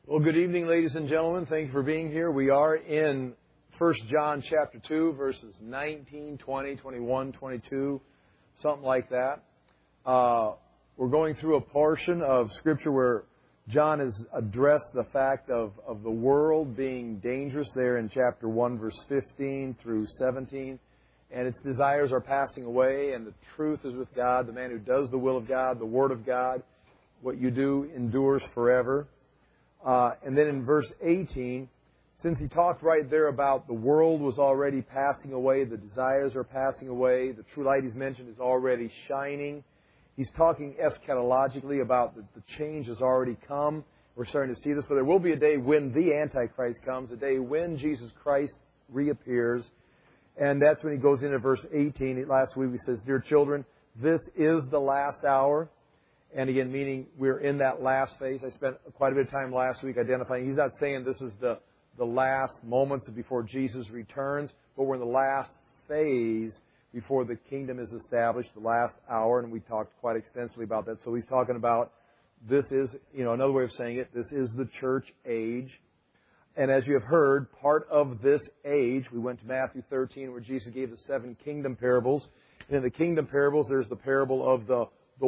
Well, good evening, ladies and gentlemen. Thank you for being here. We are in 1 John chapter 2, verses 19, 20, 21, 22, something like that. We're going through a portion of Scripture where John has addressed the fact of the world being dangerous there in chapter 1, verse 15 through 17. And its desires are passing away, and the truth is with God. The man who does the will of God, the Word of God, what you do endures forever. And then in verse 18, since he talked right there about the world was already passing away, the desires are passing away, the true light he's mentioned is already shining. He's talking eschatologically about the change has already come. We're starting to see this, but there will be a day when the Antichrist comes, a day when Jesus Christ reappears. And that's when he goes into verse 18. Last week he says, "Dear children, this is the last hour." And again, meaning we're in that last phase. I spent quite a bit of time last week identifying. He's not saying this is the last moments before Jesus returns, but we're in the last phase before the kingdom is established, the last hour, and we talked quite extensively about that. So he's talking about this is, another way of saying it, this is the church age. And as you have heard, part of this age, we went to Matthew 13 where Jesus gave the 7 kingdom parables. And in the kingdom parables, there's the parable of the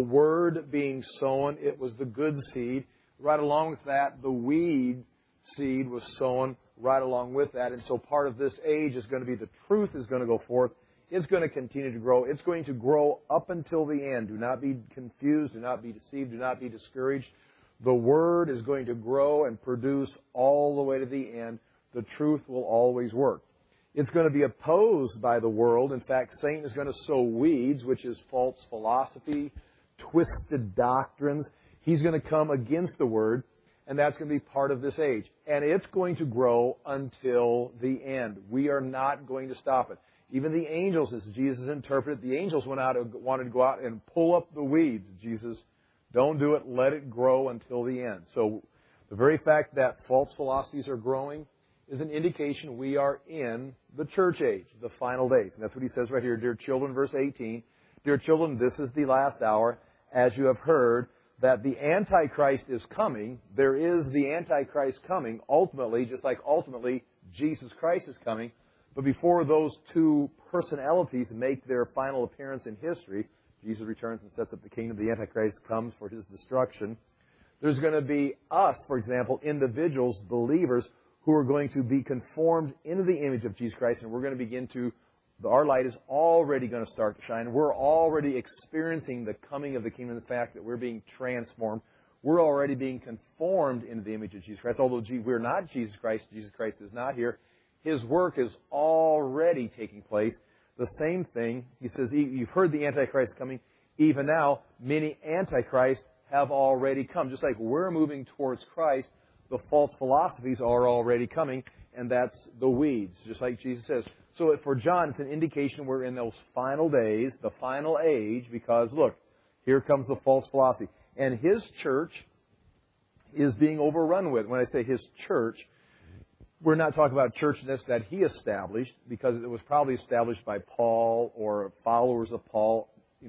word being sown. It was the good seed. Right along with that, the weed seed was sown right along with that. And so part of this age is going to be the truth is going to go forth. It's going to continue to grow. It's going to grow up until the end. Do not be confused. Do not be deceived. Do not be discouraged. The word is going to grow and produce all the way to the end. The truth will always work. It's going to be opposed by the world. In fact, Satan is going to sow weeds, which is false philosophy, twisted doctrines. He's going to come against the Word, and that's going to be part of this age. And it's going to grow until the end. We are not going to stop it. Even the angels, as Jesus interpreted, the angels wanted to go out and pull up the weeds. Jesus, don't do it. Let it grow until the end. So the very fact that false philosophies are growing is an indication we are in the church age, the final days. And that's what he says right here, dear children, verse 18. Dear children, this is the last hour. As you have heard that the Antichrist is coming, there is the Antichrist coming, ultimately, just like ultimately Jesus Christ is coming. But before those two personalities make their final appearance in history, Jesus returns and sets up the kingdom, the Antichrist comes for his destruction. There's going to be us, for example, individuals, believers, who are going to be conformed into the image of Jesus Christ, and we're going to begin to our light is already going to start to shine. We're already experiencing the coming of the kingdom, the fact that we're being transformed. We're already being conformed into the image of Jesus Christ. Although we're not Jesus Christ is not here. His work is already taking place. The same thing, he says, you've heard the Antichrist coming. Even now, many Antichrists have already come. Just like we're moving towards Christ, the false philosophies are already coming, and that's the weeds, just like Jesus says. So for John, it's an indication we're in those final days, the final age, because look, here comes the false philosophy. And his church is being overrun with. When I say his church, we're not talking about church that he established, because it was probably established by Paul or followers of Paul,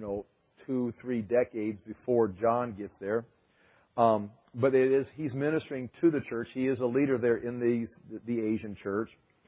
2-3 decades before John gets there. But he's ministering to the church. He is a leader there in the Asian church.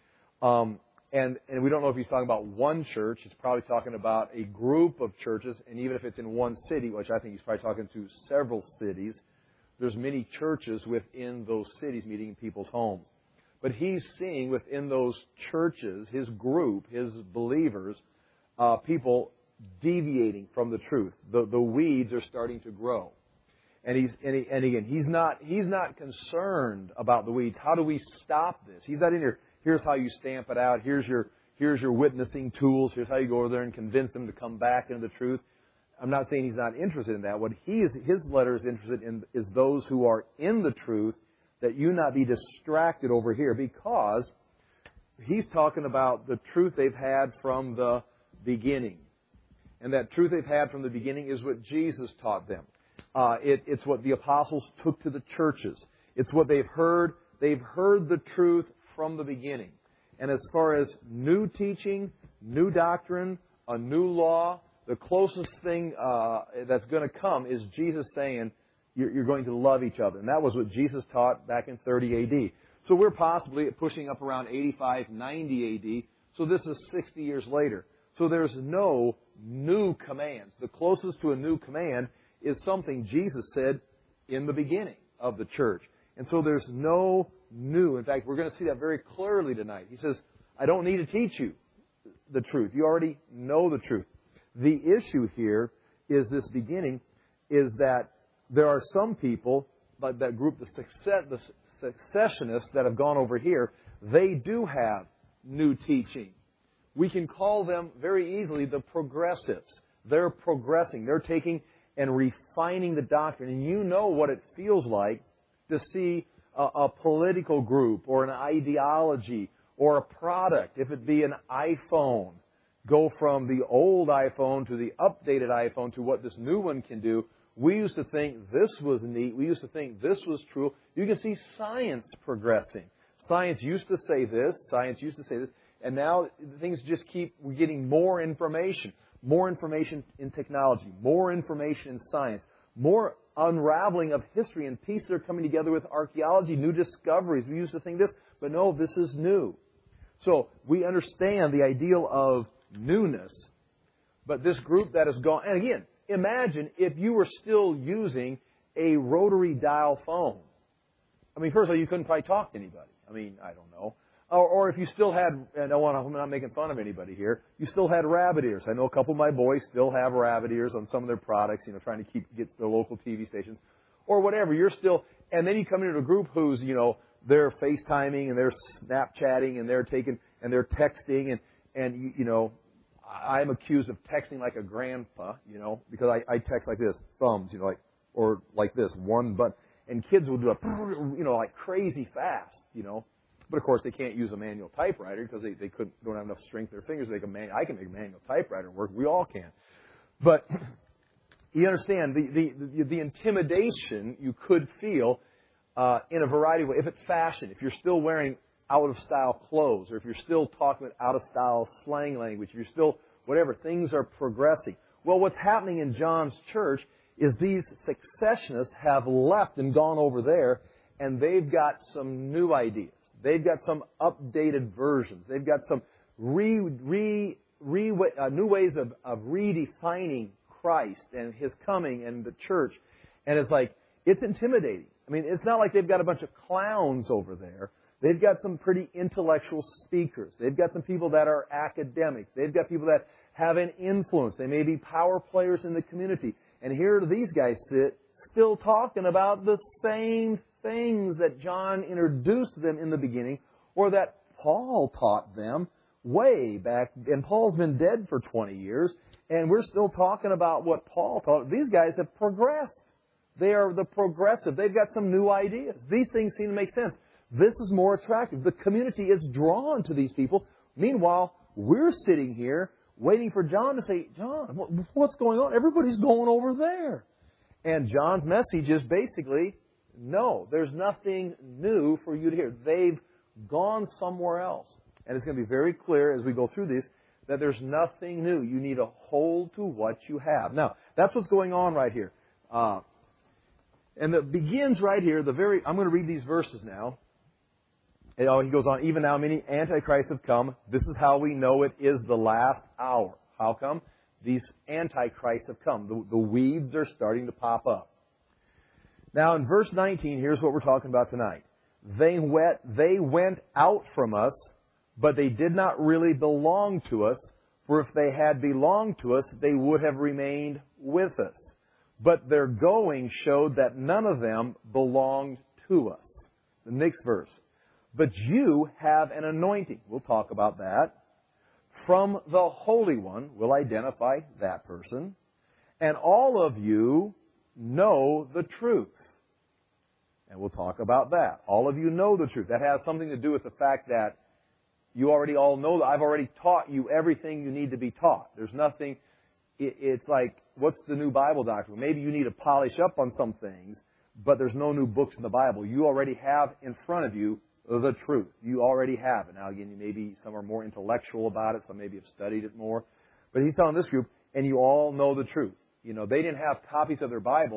And we don't know if he's talking about one church. He's probably talking about a group of churches. And even if it's in one city, which I think he's probably talking to several cities, there's many churches within those cities meeting in people's homes. But he's seeing within those churches, his group, his believers, people deviating from the truth. The weeds are starting to grow. And again, he's not concerned about the weeds. How do we stop this? He's not in here. Here's how you stamp it out. Here's your witnessing tools. Here's how you go over there and convince them to come back into the truth. I'm not saying he's not interested in that. What his letter is interested in is those who are in the truth, that you not be distracted over here, because he's talking about the truth they've had from the beginning. And that truth they've had from the beginning is what Jesus taught them. It's what the apostles took to the churches. It's what they've heard. They've heard the truth from the beginning. And as far as new teaching, new doctrine, a new law, the closest thing that's going to come is Jesus saying, You're going to love each other. And that was what Jesus taught back in 30 AD. So we're possibly pushing up around 85, 90 AD. So this is 60 years later. So there's no new commands. The closest to a new command is something Jesus said in the beginning of the church. And so there's no new. In fact, we're going to see that very clearly tonight. He says, I don't need to teach you the truth. You already know the truth. The issue here is this beginning is that there are some people, like that group, the successionists that have gone over here, they do have new teaching. We can call them very easily the progressives. They're progressing. They're taking and refining the doctrine. And you know what it feels like to see a political group or an ideology or a product, if it be an iPhone, go from the old iPhone to the updated iPhone to what this new one can do. We used to think this was neat. We used to think this was true. You can see science progressing. Science used to say this. Science used to say this. And now things just we're getting more information in technology, more information in science, more unraveling of history and pieces are coming together with archaeology, new discoveries. We used to think this, but no, this is new. So we understand the ideal of newness, but this group that has gone, and again, imagine if you were still using a rotary dial phone. I mean, first of all, you couldn't probably talk to anybody. I mean, I don't know. Or if you still had, and I'm not making fun of anybody here, you still had rabbit ears. I know a couple of my boys still have rabbit ears on some of their products, trying to get their local TV stations. Or whatever, and then you come into a group who's, they're FaceTiming and they're Snapchatting and they're texting and I'm accused of texting like a grandpa, because I text like this, thumbs, or like this, one button. And kids will do it, like crazy fast, But of course, they can't use a manual typewriter because they don't have enough strength in their fingers to make I can make a manual typewriter work. We all can. But you understand the intimidation you could feel in a variety of ways. If it's fashion, if you're still wearing out-of-style clothes, or if you're still talking with out-of-style slang language, if you're still whatever, things are progressing. Well, what's happening in John's church is these successionists have left and gone over there, and they've got some new ideas. They've got some updated versions. They've got some new ways of redefining Christ and His coming and the church. And it's intimidating. I mean, it's not like they've got a bunch of clowns over there. They've got some pretty intellectual speakers. They've got some people that are academics. They've got people that have an influence. They may be power players in the community. And here these guys sit still talking about the same things that John introduced them in the beginning, or that Paul taught them way back. And Paul's been dead for 20 years, and we're still talking about what Paul taught. These guys have progressed. They are the progressive. They've got some new ideas. These things seem to make sense. This is more attractive. The community is drawn to these people. Meanwhile, we're sitting here waiting for John to say, John, what's going on? Everybody's going over there. And John's message is basically, no, there's nothing new for you to hear. They've gone somewhere else. And it's going to be very clear as we go through this that there's nothing new. You need to hold to what you have. Now, that's what's going on right here. And it begins right here. I'm going to read these verses now. He goes on, even now many antichrists have come. This is how we know it is the last hour. How come? These antichrists have come. The weeds are starting to pop up. Now in verse 19, here's what we're talking about tonight. They went out from us, but they did not really belong to us. For if they had belonged to us, they would have remained with us. But their going showed that none of them belonged to us. The next verse. But you have an anointing. We'll talk about that. From the Holy One, we'll identify that person. And all of you know the truth. And we'll talk about that. All of you know the truth. That has something to do with the fact that you already all know that I've already taught you everything you need to be taught. There's nothing, it's like, what's the new Bible doctrine? Maybe you need to polish up on some things, but there's no new books in the Bible. You already have in front of you the truth. You already have it. Now, again, maybe some are more intellectual about it. Some maybe have studied it more. But he's telling this group, and you all know the truth. They didn't have copies of their Bible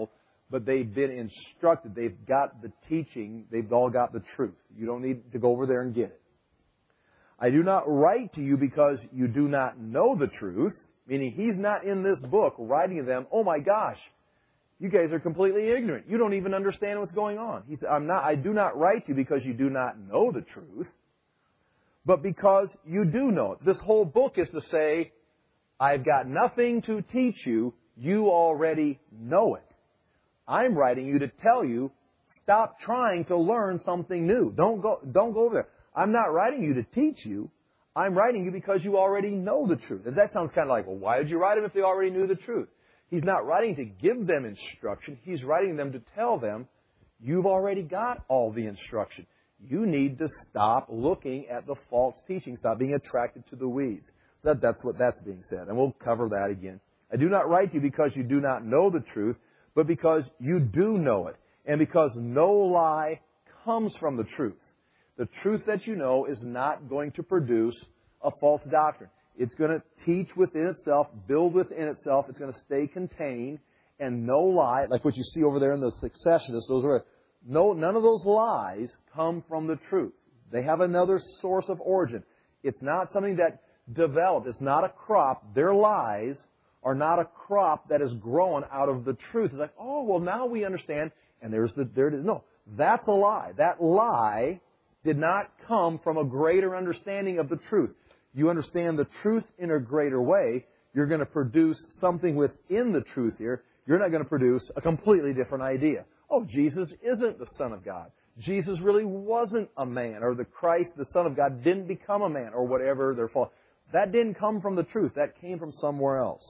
but they've been instructed. They've got the teaching. They've all got the truth. You don't need to go over there and get it. I do not write to you because you do not know the truth, meaning he's not in this book writing to them, oh my gosh, you guys are completely ignorant. You don't even understand what's going on. He said, I do not write to you because you do not know the truth, but because you do know it. This whole book is to say, I've got nothing to teach you. You already know it. I'm writing you to tell you, stop trying to learn something new. Don't go over there. I'm not writing you to teach you. I'm writing you because you already know the truth. And that sounds kind of like, well, why did you write them if they already knew the truth? He's not writing to give them instruction. He's writing them to tell them, you've already got all the instruction. You need to stop looking at the false teaching. Stop being attracted to the weeds. So that's what that's being said. And we'll cover that again. I do not write to you because you do not know the truth, but because you do know it. And because no lie comes from the truth. The truth that you know is not going to produce a false doctrine. It's going to teach within itself, build within itself. It's going to stay contained, and no lie, like what you see over there in the successionists, none of those lies come from the truth. They have another source of origin. It's not something that developed. It's not a crop. Their lies are not a crop that is grown out of the truth. It's like, oh, well, now we understand, and there it is. No, that's a lie. That lie did not come from a greater understanding of the truth. You understand the truth in a greater way, you're going to produce something within the truth here. You're not going to produce a completely different idea. Oh, Jesus isn't the Son of God. Jesus really wasn't a man, or the Christ, the Son of God, didn't become a man, or whatever their fault. That didn't come from the truth. That came from somewhere else.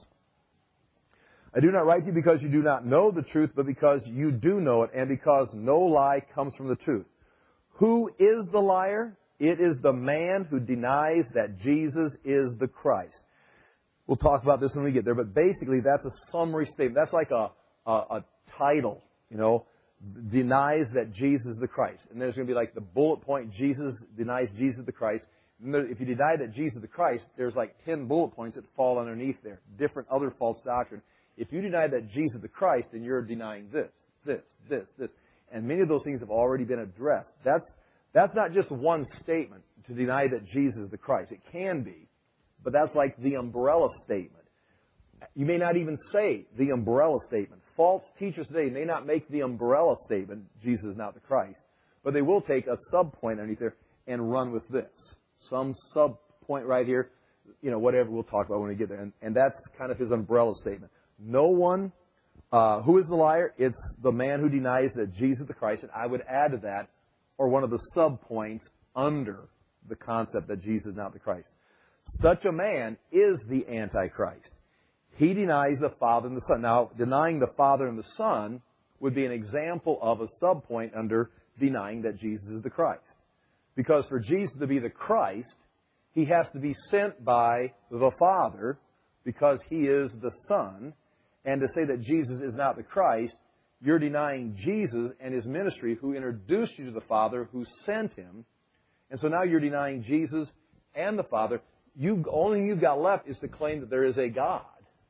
I do not write to you because you do not know the truth, but because you do know it, and because no lie comes from the truth. Who is the liar? It is the man who denies that Jesus is the Christ. We'll talk about this when we get there, but basically that's a summary statement. That's like a title, denies that Jesus is the Christ. And there's going to be like the bullet point, Jesus denies Jesus the Christ. And if you deny that Jesus is the Christ, there's like 10 bullet points that fall underneath there, different other false doctrine. If you deny that Jesus is the Christ, then you're denying this. And many of those things have already been addressed. That's not just one statement to deny that Jesus is the Christ. It can be, but that's like the umbrella statement. You may not even say the umbrella statement. False teachers today may not make the umbrella statement, Jesus is not the Christ, but they will take a sub-point underneath there and run with this. Some sub-point right here, whatever we'll talk about when we get there. And that's kind of his umbrella statement. No one, who is the liar? It's the man who denies that Jesus is the Christ. And I would add to that, or one of the sub-points under the concept that Jesus is not the Christ. Such a man is the Antichrist. He denies the Father and the Son. Now, denying the Father and the Son would be an example of a sub-point under denying that Jesus is the Christ. Because for Jesus to be the Christ, He has to be sent by the Father because He is the Son. And to say that Jesus is not the Christ, you're denying Jesus and His ministry who introduced you to the Father who sent Him. And so now you're denying Jesus and the Father. Only thing you've got left is to claim that there is a God.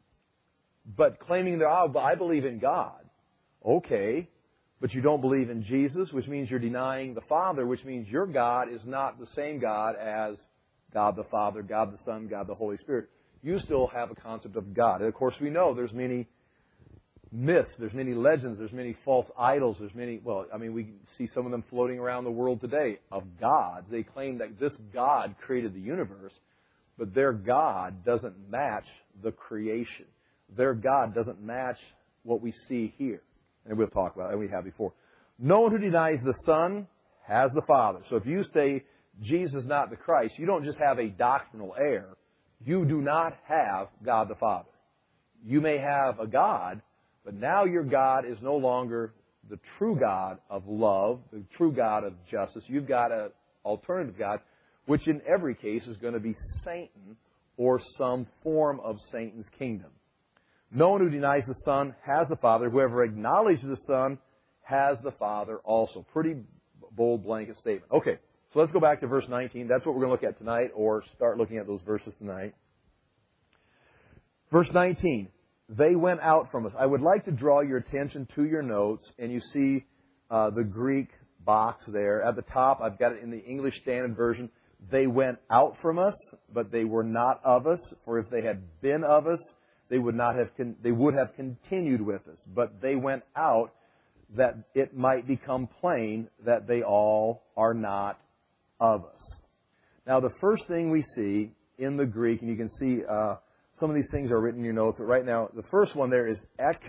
But claiming that, I believe in God. Okay. But you don't believe in Jesus, which means you're denying the Father, which means your God is not the same God as God the Father, God the Son, God the Holy Spirit. You still have a concept of God. And of course we know there's many myths, there's many legends, there's many false idols, we see some of them floating around the world today of gods. They claim that this God created the universe, but their God doesn't match the creation. Their God doesn't match what we see here. And we'll talk about it, and we have before. No one who denies the Son has the Father. So if you say Jesus is not the Christ, you don't just have a doctrinal error. You do not have God the Father. You may have a God, but now your God is no longer the true God of love, the true God of justice. You've got an alternative God, which in every case is going to be Satan or some form of Satan's kingdom. No one who denies the Son has the Father. Whoever acknowledges the Son has the Father also. Pretty bold blanket statement. Okay, so let's go back to verse 19. That's what we're going to look at tonight, or start looking at those verses tonight. Verse 19. they went out from us. I would like to draw your attention to your notes, and you see the Greek box there. At the top, I've got it in the English Standard Version. They went out from us, but they were not of us. For if they had been of us, they would have continued with us. But they went out, that it might become plain that they all are not of us. Now, the first thing we see in the Greek, and you can see some of these things are written in your notes, but right now, the first one there is ek,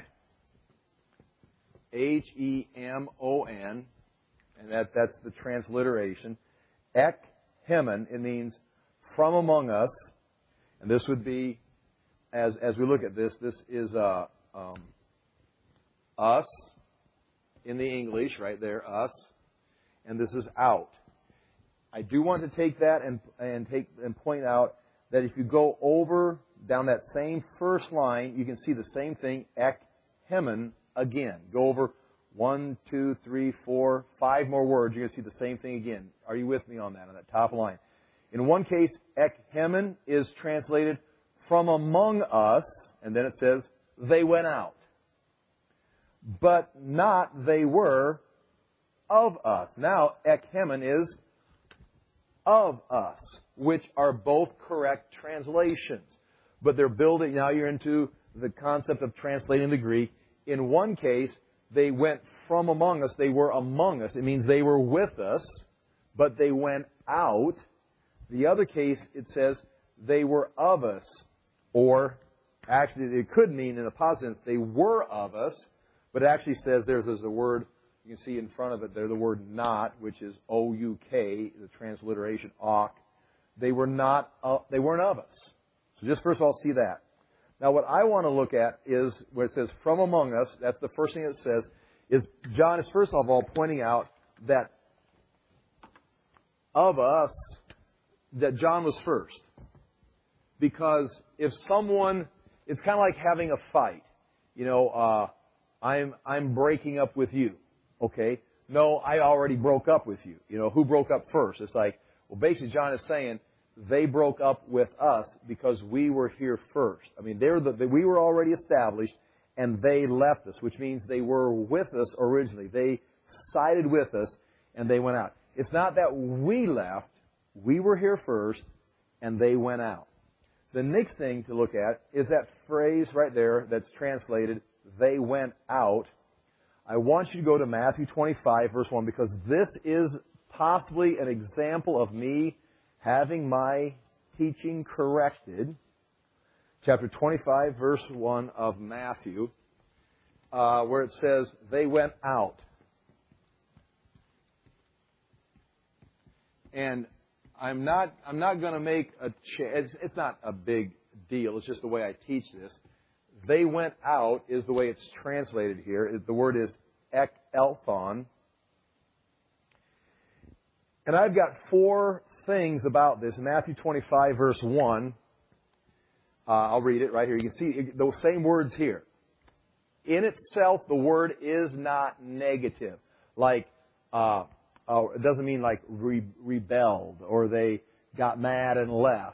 H-E-M-O-N, and that's the transliteration. Ek hemen, it means from among us, and this would be, as we look at this is us, in the English, right there, us, and this is out. I do want to take that and point out that if you go over down that same first line, you can see the same thing, ek hemen, again. Go over 1, 2, 3, 4, 5 more words, you're going to see the same thing again. Are you with me on that top line? In one case, ek hemen is translated from among us, and then it says, they went out. But not they were of us. Now, ek hemen is of us, which are both correct translations. But they're building, now you're into the concept of translating the Greek. In one case, they went from among us, they were among us. It means they were with us, but they went out. The other case, it says they were of us. Or, actually, it could mean in a positive sense, they were of us, but it actually says there's a word, you can see in front of it there, the word not, which is O-U-K, the transliteration, ok. They weren't of us. So just first of all, see that. Now what I want to look at is where it says from among us, that's the first thing it says, is John is first of all pointing out that of us, that John was first. Because if someone, it's kind of like having a fight. You know, I'm breaking up with you. Okay? No, I already broke up with you. You know, who broke up first? It's like, well, basically John is saying they broke up with us because we were here first. I mean, we were already established and they left us, which means they were with us originally. They sided with us and they went out. It's not that we left. We were here first and they went out. The next thing to look at is that phrase right there that's translated, they went out. I want you to go to Matthew 25, verse 1, because this is possibly an example of me having my teaching corrected. Chapter 25, verse 1 of Matthew, where it says, they went out. And I'm not going to make it's not a big deal. It's just the way I teach this. They went out is the way it's translated here. The word is ek elthon. And I've got 4 things about this. Matthew 25, verse 1. I'll read it right here. You can see those same words here. In itself, the word is not negative. Like, it doesn't mean like rebelled or they got mad and left.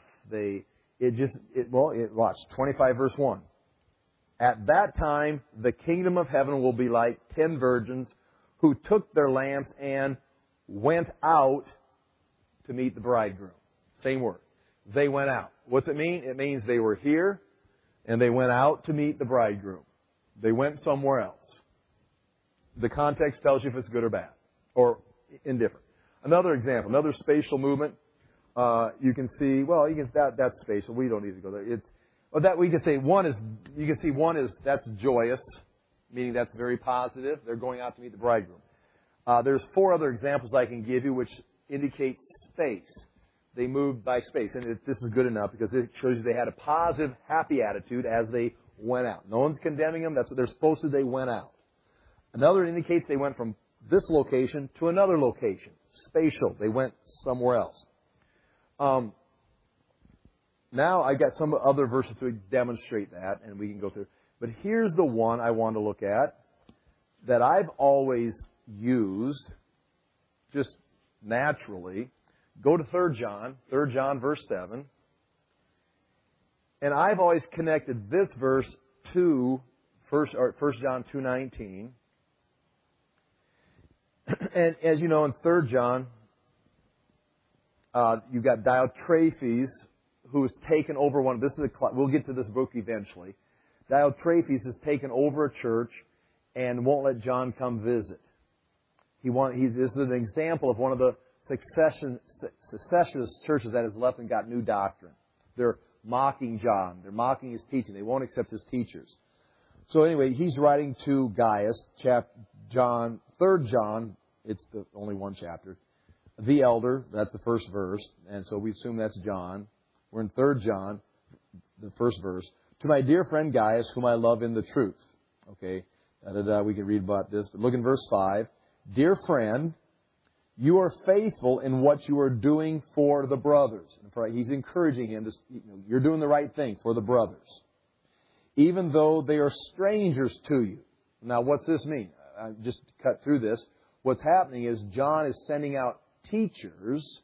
Watch, 25 verse 1. At that time, the kingdom of heaven will be like 10 virgins who took their lamps and went out to meet the bridegroom. Same word. They went out. What's it mean? It means they were here and they went out to meet the bridegroom. They went somewhere else. The context tells you if it's good or bad or indifferent. Another example, another spatial movement. You can see, that's spatial. We don't need to go there. We can say one is that's joyous, meaning that's very positive. They're going out to meet the bridegroom. There's 4 other examples I can give you which indicate space. They moved by space. And this is good enough because it shows you they had a positive, happy attitude as they went out. No one's condemning them. That's what they're supposed to. They went out. Another indicates they went from this location to another location. Spatial. They went somewhere else. Now I've got some other verses to demonstrate that, and we can go through. But here's the one I want to look at that I've always used just naturally. Go to 3 John verse 7. And I've always connected this verse 2, 1 John 2:19. And as you know, in 3 John, you've got Diotrephes, who has taken over one. We'll get to this book eventually. Diotrephes has taken over a church and won't let John come visit. This is an example of one of the secessionist churches that has left and got new doctrine. They're mocking John. They're mocking his teaching. They won't accept his teachers. So anyway, he's writing to Gaius, 3 John, it's the only one chapter. The elder, that's the first verse, and so we assume that's John. We're in 3 John, the first verse. To my dear friend Gaius, whom I love in the truth. Okay, we can read about this, but look in verse 5. Dear friend, you are faithful in what you are doing for the brothers. He's encouraging him, you're doing the right thing for the brothers, even though they are strangers to you. Now, what's this mean? Just to cut through this. What's happening is John is sending out teachers,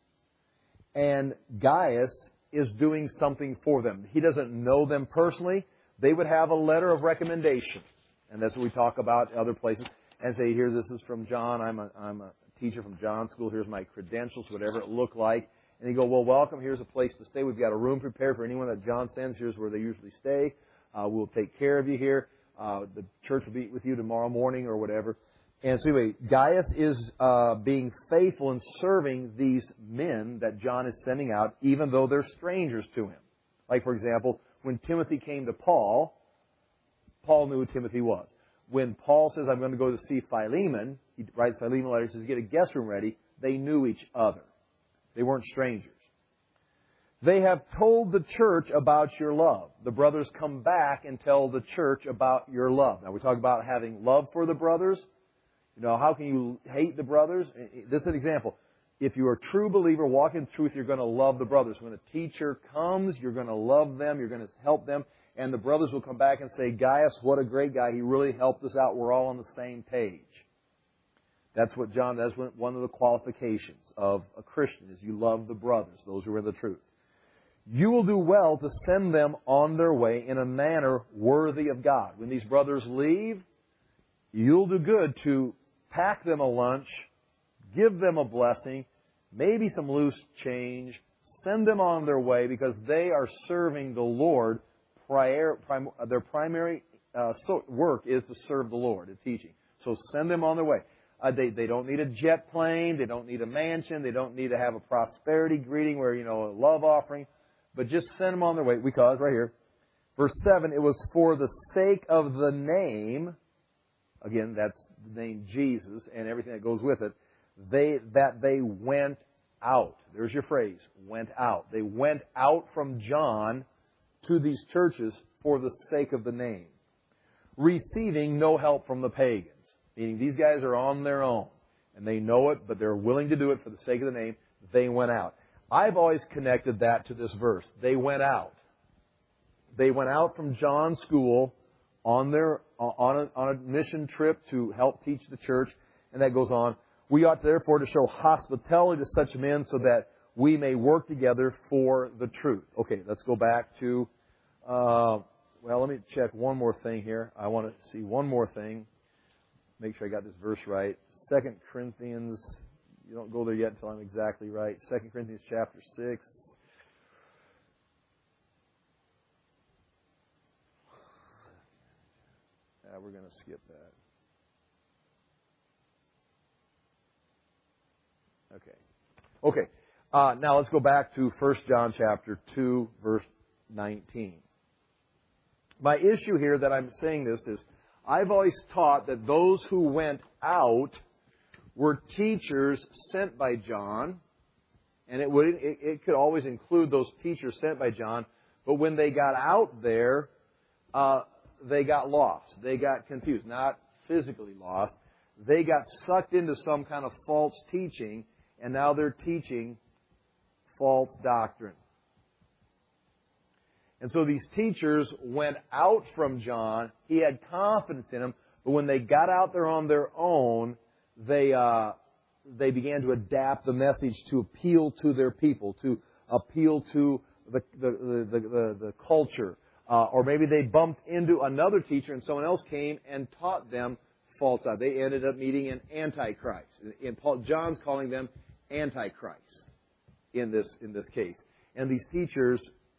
and Gaius is doing something for them. He doesn't know them personally. They would have a letter of recommendation, and that's what we talk about other places, and say, here, this is from John. I'm a teacher from John's school. Here's my credentials, whatever it looked like. And you go, well, welcome. Here's a place to stay. We've got a room prepared for anyone that John sends. Here's where they usually stay. We'll take care of you here. The church will be with you tomorrow morning or whatever. And so anyway, Gaius is being faithful in serving these men that John is sending out, even though they're strangers to him. Like, for example, when Timothy came to Paul, Paul knew who Timothy was. When Paul says, I'm going to go to see Philemon, he writes Philemon a letter, he says, get a guest room ready. They knew each other. They weren't strangers. They have told the church about your love. The brothers come back and tell the church about your love. Now, we talk about having love for the brothers. You know, how can you hate the brothers? This is an example. If you're a true believer, walk in truth, you're going to love the brothers. When a teacher comes, you're going to love them. You're going to help them. And the brothers will come back and say, Gaius, what a great guy. He really helped us out. We're all on the same page. That's one of the qualifications of a Christian, is you love the brothers, those who are in the truth. You will do well to send them on their way in a manner worthy of God. When these brothers leave, you'll do good to pack them a lunch, give them a blessing, maybe some loose change, send them on their way because they are serving the Lord. Their primary work is to serve the Lord, in teaching. So send them on their way. They don't need a jet plane. They don't need a mansion. They don't need to have a prosperity greeting where, a love offering. But just send them on their way because, right here, verse 7, it was for the sake of the name, again, that's the name Jesus and everything that goes with it, that they went out. There's your phrase, went out. They went out from John to these churches for the sake of the name, receiving no help from the pagans. Meaning these guys are on their own, and they know it, but they're willing to do it for the sake of the name. They went out. I've always connected that to this verse. They went out. They went out from John's school on a mission trip to help teach the church, and that goes on. We ought therefore to show hospitality to such men so that we may work together for the truth. Okay, let's go back to, let me check one more thing here. I want to see one more thing. Make sure I got this verse right. 2 Corinthians, you don't go there yet until I'm exactly right. 2 Corinthians chapter 6. We're going to skip that. Okay. Now let's go back to 1 John chapter 2, verse 19. My issue here that I'm saying this is, I've always taught that those who went out were teachers sent by John, and it could always include those teachers sent by John, but when they got out there, they got lost. They got confused. Not physically lost. They got sucked into some kind of false teaching, and now they're teaching false doctrine. And so these teachers went out from John. He had confidence in them, but when they got out there on their own, they began to adapt the message to appeal to their people, to appeal to the culture, Or maybe they bumped into another teacher and someone else came and taught them false doctrine. They ended up meeting an antichrist. And John's calling them antichrists in this case. And these teachers,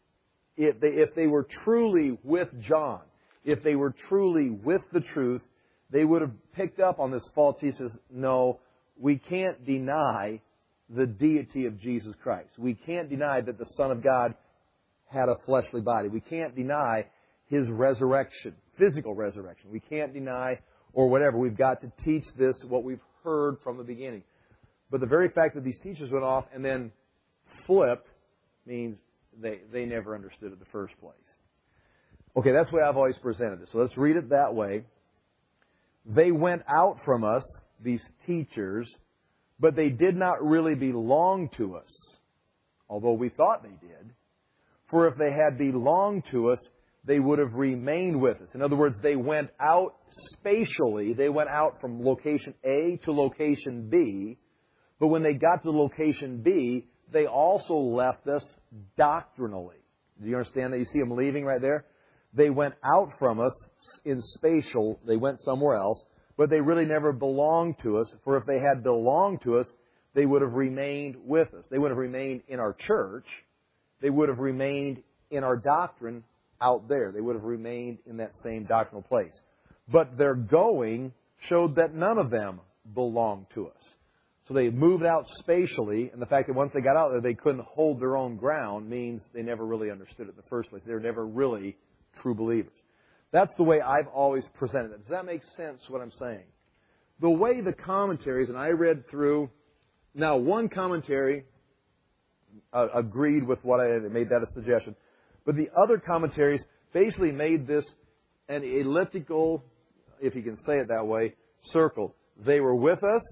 if they were truly with John, if they were truly with the truth, they would have picked up on this false teaching. No, we can't deny the deity of Jesus Christ. We can't deny that the Son of God had a fleshly body. We can't deny His resurrection, physical resurrection. We can't deny or whatever. We've got to teach this, what we've heard from the beginning. But the very fact that these teachers went off and then flipped means they never understood it in the first place. Okay, that's the way I've always presented this. So let's read it that way. They went out from us, these teachers, but they did not really belong to us, although we thought they did. For if they had belonged to us, they would have remained with us. In other words, they went out spatially. They went out from location A to location B. But when they got to location B, they also left us doctrinally. Do you understand that? You see them leaving right there? They went out from us in spatial. They went somewhere else. But they really never belonged to us. For if they had belonged to us, they would have remained with us. They would have remained in our church. They would have remained in our doctrine out there. They would have remained in that same doctrinal place. But their going showed that none of them belonged to us. So they moved out spatially, and the fact that once they got out there, they couldn't hold their own ground means they never really understood it in the first place. They were never really true believers. That's the way I've always presented it. Does that make sense, what I'm saying? The way the commentaries, and I read through, now one commentary agreed with what I had, made that a suggestion. But the other commentaries basically made this an elliptical, if you can say it that way, circle. They were with us.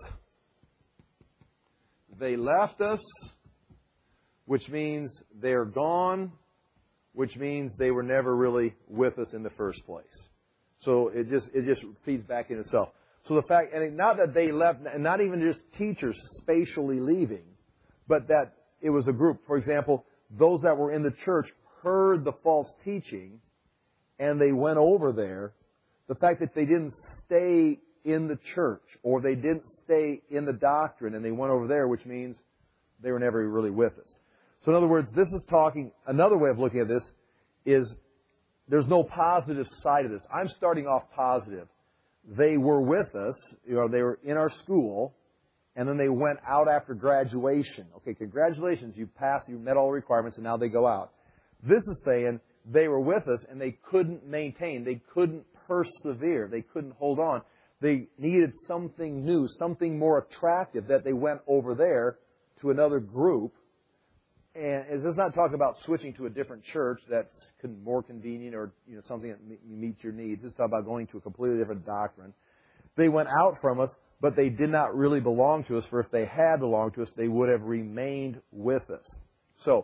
They left us, which means they're gone, which means they were never really with us in the first place. So it just feeds back in itself. So the fact, and not that they left, and not even just teachers spatially leaving, but that it was a group. For example, those that were in the church heard the false teaching, and they went over there. The fact that they didn't stay in the church, or they didn't stay in the doctrine, and they went over there, which means they were never really with us. So in other words, this is talking, another way of looking at this is there's no positive side of this. I'm starting off positive. They were with us, they were in our school, and then they went out after graduation. Okay, congratulations, you passed, you met all the requirements, and now they go out. This is saying they were with us, and they couldn't maintain, they couldn't persevere, they couldn't hold on. They needed something new, something more attractive, that they went over there to another group. And it does not talk about switching to a different church that's more convenient or something that meets your needs. It's talking about going to a completely different doctrine. They went out from us, but they did not really belong to us. For if they had belonged to us, they would have remained with us. So,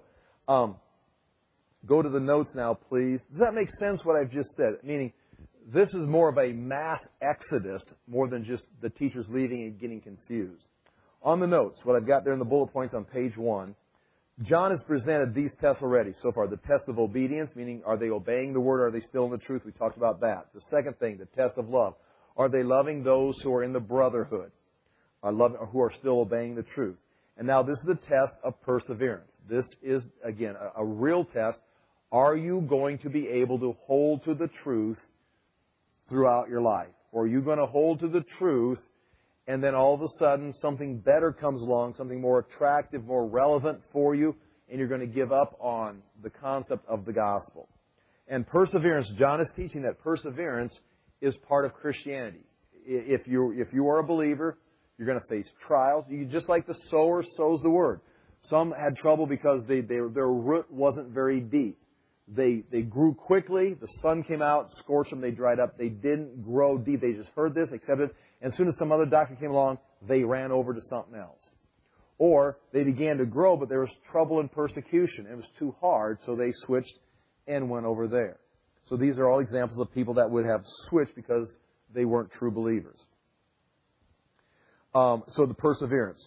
go to the notes now, please. Does that make sense what I've just said? Meaning, this is more of a mass exodus more than just the teachers leaving and getting confused. On the notes, what I've got there in the bullet points on page 1, John has presented these tests already so far. The test of obedience, meaning are they obeying the word? Are they still in the truth? We talked about that. The second thing, the test of love. Are they loving those who are in the brotherhood? Who are still obeying the truth? And now this is the test of perseverance. This is, again, a real test. Are you going to be able to hold to the truth throughout your life? Or are you going to hold to the truth and then all of a sudden something better comes along, something more attractive, more relevant for you, and you're going to give up on the concept of the gospel? And perseverance, John is teaching that perseverance is part of Christianity. If you are a believer, you're going to face trials. Just like the sower sows the word. Some had trouble because their root wasn't very deep. They grew quickly. The sun came out, scorched them, they dried up. They didn't grow deep. They just heard this, accepted it. And as soon as some other doctrine came along, they ran over to something else. Or they began to grow, but there was trouble and persecution. It was too hard, so they switched and went over there. So these are all examples of people that would have switched because they weren't true believers. So the perseverance.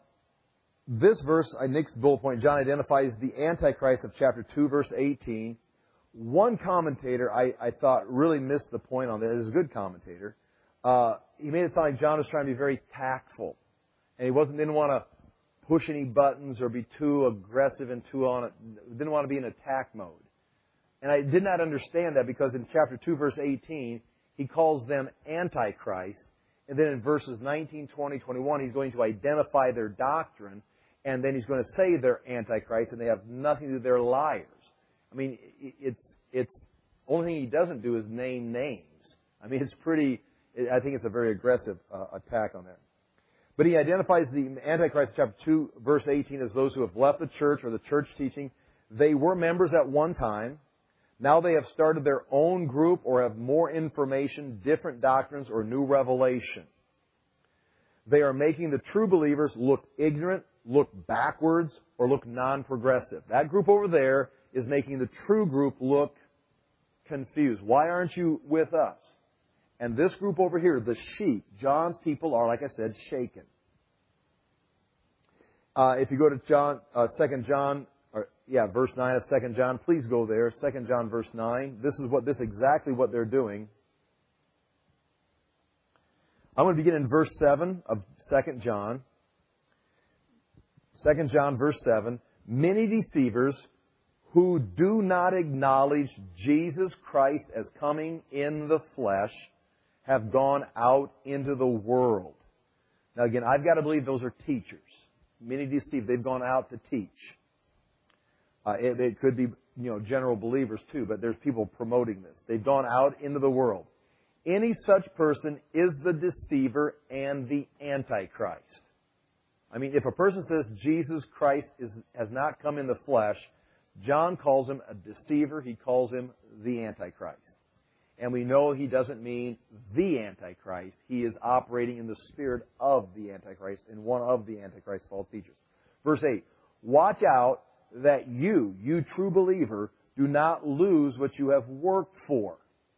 This verse, next bullet point, John identifies the Antichrist of chapter 2, verse 18. One commentator I thought really missed the point on this. He's a good commentator. He made it sound like John was trying to be very tactful. And he didn't want to push any buttons or be too aggressive and didn't want to be in attack mode. And I did not understand that because in chapter 2, verse 18, he calls them Antichrist. And then in verses 19, 20, 21, he's going to identify their doctrine. And then he's going to say they're Antichrist and they have nothing to do, they're liars. I mean, it's only thing he doesn't do is name names. I mean, I think it's a very aggressive attack on that. But he identifies the Antichrist in chapter 2, verse 18 as those who have left the church or the church teaching. They were members at one time. Now they have started their own group or have more information, different doctrines, or new revelation. They are making the true believers look ignorant, look backwards, or look non-progressive. That group over there is making the true group look confused. Why aren't you with us? And this group over here, the sheep, John's people are, like I said, shaken. If you go to 2 John, verse 9 of 2 John, please go there. 2 John, verse 9. This is exactly what they're doing. I'm going to begin in verse 7 of 2 John. 2 John, verse 7. Many deceivers who do not acknowledge Jesus Christ as coming in the flesh have gone out into the world. Now again, I've got to believe those are teachers. Many deceive. They've gone out to teach. It could be, general believers too, but there's people promoting this. They've gone out into the world. Any such person is the deceiver and the Antichrist. I mean, if a person says Jesus Christ has not come in the flesh, John calls him a deceiver. He calls him the Antichrist. And we know he doesn't mean the Antichrist. He is operating in the spirit of the Antichrist and one of the Antichrist's false teachers. Verse 8, watch out that you true believer, do not lose what you have worked for,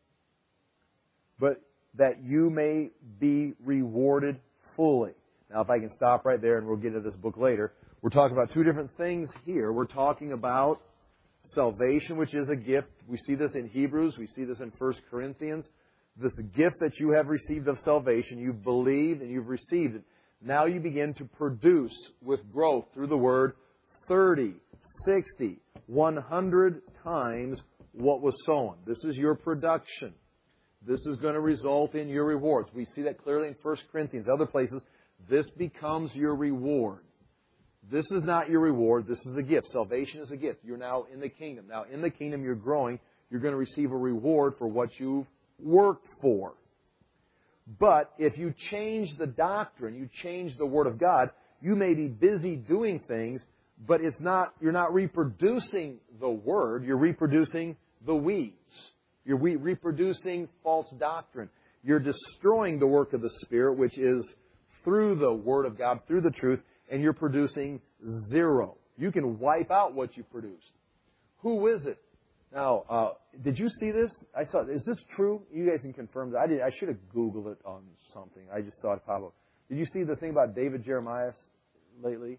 but that you may be rewarded fully. Now, if I can stop right there, and we'll get into this book later, we're talking about two different things here. We're talking about salvation, which is a gift. We see this in Hebrews. We see this in 1 Corinthians. This gift that you have received of salvation, you've believed and you've received it. Now you begin to produce with growth through the Word 30, 60, 100 times what was sown. This is your production. This is going to result in your rewards. We see that clearly in 1 Corinthians. Other places, this becomes your reward. This is not your reward. This is a gift. Salvation is a gift. You're now in the kingdom. Now, in the kingdom, you're growing. You're going to receive a reward for what you've worked for. But if you change the doctrine, you change the Word of God, you may be busy doing things, but you're not reproducing the Word. You're reproducing the weeds. You're reproducing false doctrine. You're destroying the work of the Spirit, which is through the Word of God, through the truth, and you're producing zero. You can wipe out what you produced. Who is it? Now, did you see this? I saw. Is this true? You guys can confirm that. I should have Googled it on something. I just saw it pop up. Did you see the thing about David Jeremiah lately?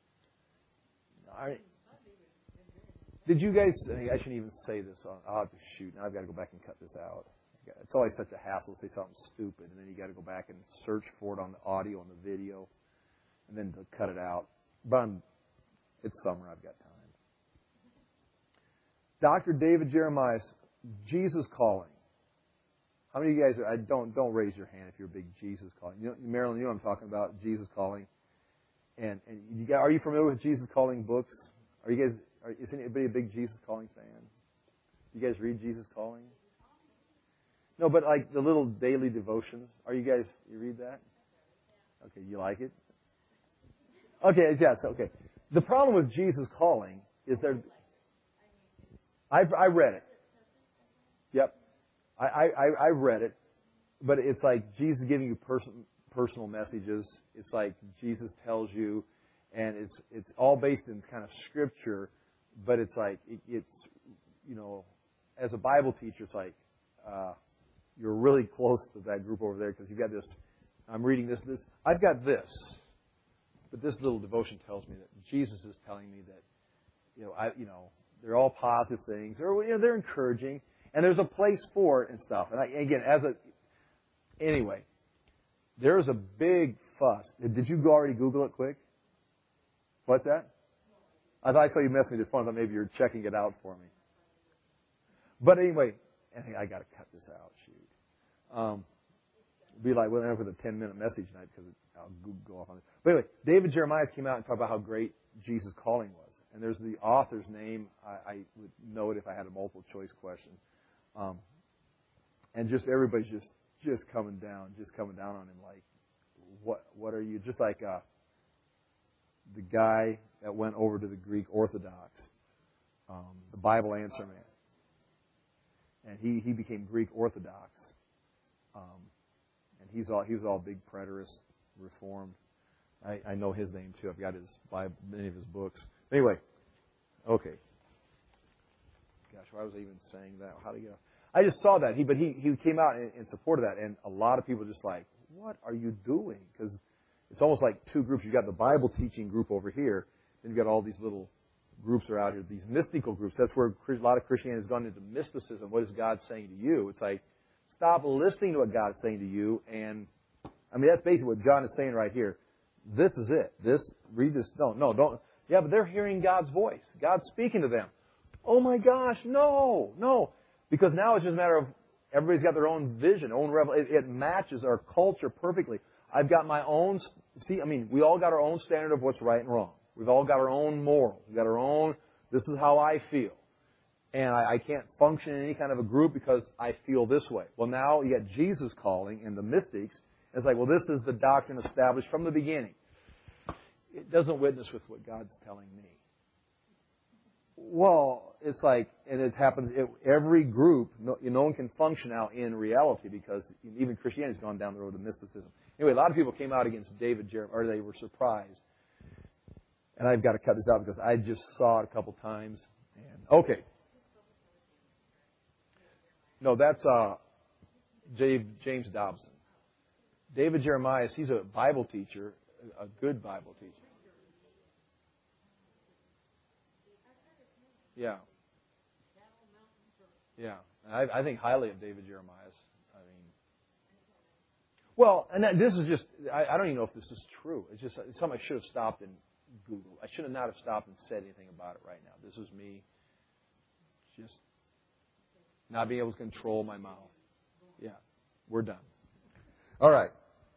Did you guys? I shouldn't even say this. I'll have to shoot. Now I've got to go back and cut this out. It's always such a hassle to say something stupid, and then you got to go back and search for it on the audio and the video, and then to cut it out. But it's summer. I've got time. Dr. David Jeremiah, Jesus Calling. How many of you guys don't raise your hand if you're a big Jesus Calling? Marilyn, you know what I'm talking about, Jesus Calling. And are you familiar with Jesus Calling books? Is anybody a big Jesus Calling fan? You guys read Jesus Calling? No, but like the little daily devotions. You read that? Okay, you like it? Okay, yes, okay. The problem with Jesus Calling is I read it. Yep. I read it. But it's like Jesus giving you personal messages. It's like Jesus tells you, and it's all based in kind of Scripture, but it's like, as a Bible teacher, it's like, you're really close to that group over there because you've got this, I'm reading this, I've got this. But this little devotion tells me that Jesus is telling me that, They're all positive things. They're encouraging. And there's a place for it and stuff. And anyway, there's a big fuss. Did you already Google it quick? What's that? I saw you messing with your phone. I thought maybe you're checking it out for me. But anyway, I got to cut this out. Shoot. Be like, we'll end up with a 10-minute message tonight because I'll go off on it. But anyway, David Jeremiah came out and talked about how great Jesus' calling was. And there's the author's name. I would know it if I had a multiple choice question. And just everybody's just coming down on him like, what are you? Just like the guy that went over to the Greek Orthodox, the Bible Answer Man. And he became Greek Orthodox. And he was all big preterist, reformed. I know his name too. I've got his Bible, many of his books. Anyway, okay. Gosh, why was I even saying that? How to get? I just saw that. He came out in support of that, and a lot of people just like, what are you doing? Because it's almost like two groups. You've got the Bible teaching group over here, then you've got all these little groups are out here, these mystical groups. That's where a lot of Christianity has gone into mysticism. What is God saying to you? It's like, stop listening to what God is saying to you. And, that's basically what John is saying right here. This is it. Read this. No, don't. Yeah, but they're hearing God's voice. God's speaking to them. Oh my gosh, no. Because now it's just a matter of everybody's got their own vision, own revelation. It matches our culture perfectly. I've got my own, we all got our own standard of what's right and wrong. We've all got our own morals. We've got our own, this is how I feel. And I can't function in any kind of a group because I feel this way. Well, now you got Jesus calling and the mystics. It's like, well, this is the doctrine established from the beginning. It doesn't witness with what God's telling me. Well, it's like, and it happens, every group, no one can function out in reality because even Christianity's gone down the road of mysticism. Anyway, a lot of people came out against David Jeremiah, or they were surprised. And I've got to cut this out because I just saw it a couple times. And okay. No, that's James Dobson. David Jeremiah, he's a Bible teacher, a good Bible teacher. Yeah. Yeah. I think highly of David Jeremiah. Well, and this is just, I don't even know if this is true. It's something I should have stopped and Googled. I should have not have stopped and said anything about it right now. This is me just not being able to control my mouth. Yeah. We're done. All right.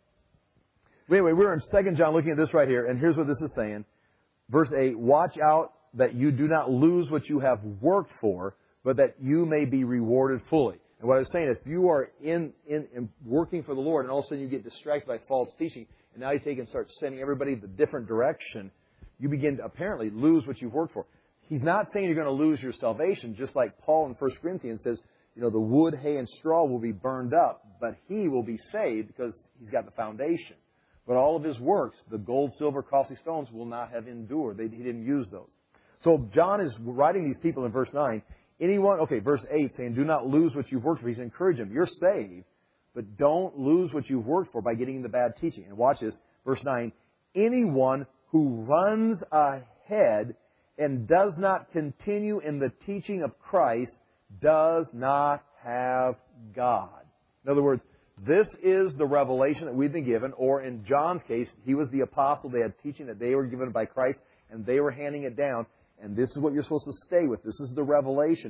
Anyway, we're in 2 John looking at this right here, and here's what this is saying. Verse 8, watch out that you do not lose what you have worked for, but that you may be rewarded fully. And what I was saying, if you are in working for the Lord, and all of a sudden you get distracted by false teaching, and now you take and start sending everybody the different direction, you begin to apparently lose what you've worked for. He's not saying you're going to lose your salvation, just like Paul in 1 Corinthians says, the wood, hay, and straw will be burned up, but he will be saved because he's got the foundation. But all of his works, the gold, silver, costly stones, will not have endured. He didn't use those. So John is writing these people in verse 9. Verse 8 saying, do not lose what you've worked for. He's encouraging them. You're saved, but don't lose what you've worked for by getting the bad teaching. And watch this, verse 9. Anyone who runs ahead and does not continue in the teaching of Christ does not have God. In other words, this is the revelation that we've been given, or in John's case, he was the apostle. They had teaching that they were given by Christ, and they were handing it down. And this is what you're supposed to stay with. This is the revelation.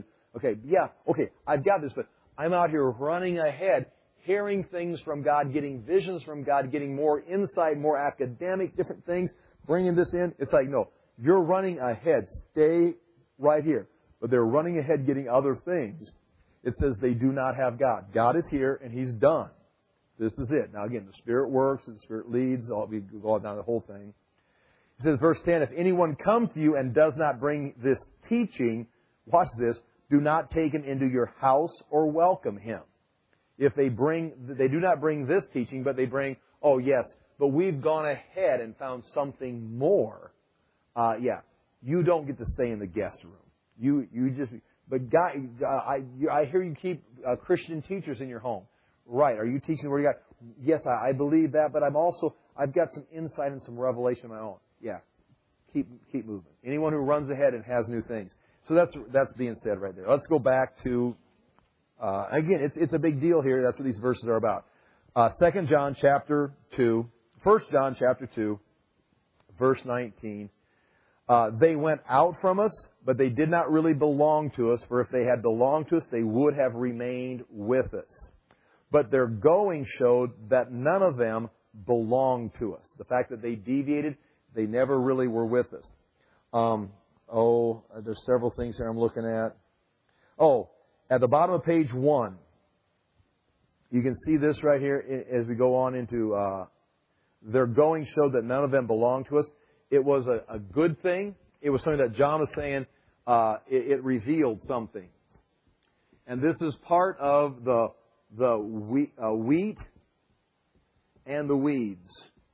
I've got this, but I'm out here running ahead, hearing things from God, getting visions from God, getting more insight, more academic, different things, bringing this in. It's like, no, you're running ahead. Stay right here. But they're running ahead getting other things. It says they do not have God. God is here, and He's done. This is it. Now, again, the Spirit works, and the Spirit leads. We go down the whole thing. It says, verse 10, if anyone comes to you and does not bring this teaching, watch this, do not take him into your house or welcome him. If they do not bring this teaching, but they bring, oh yes, but we've gone ahead and found something more. You don't get to stay in the guest room. But God, I hear you keep Christian teachers in your home. Right. Are you teaching the Word of God? Yes, I believe that, but I've got some insight and some revelation of my own. Yeah. Keep moving. Anyone who runs ahead and has new things. So that's being said right there. Let's go back to, again, it's a big deal here. That's what these verses are about. 2 John chapter 2, 1 John chapter 2, verse 19. They went out from us, but they did not really belong to us, for if they had belonged to us, they would have remained with us. But their going showed that none of them belonged to us. The fact that they deviated, they never really were with us. There's several things here I'm looking at. At the bottom of page 1, you can see this right here as we go on into their going showed that none of them belonged to us. It was a good thing. It was something that John was saying. It revealed something. And this is part of the wheat and the weeds.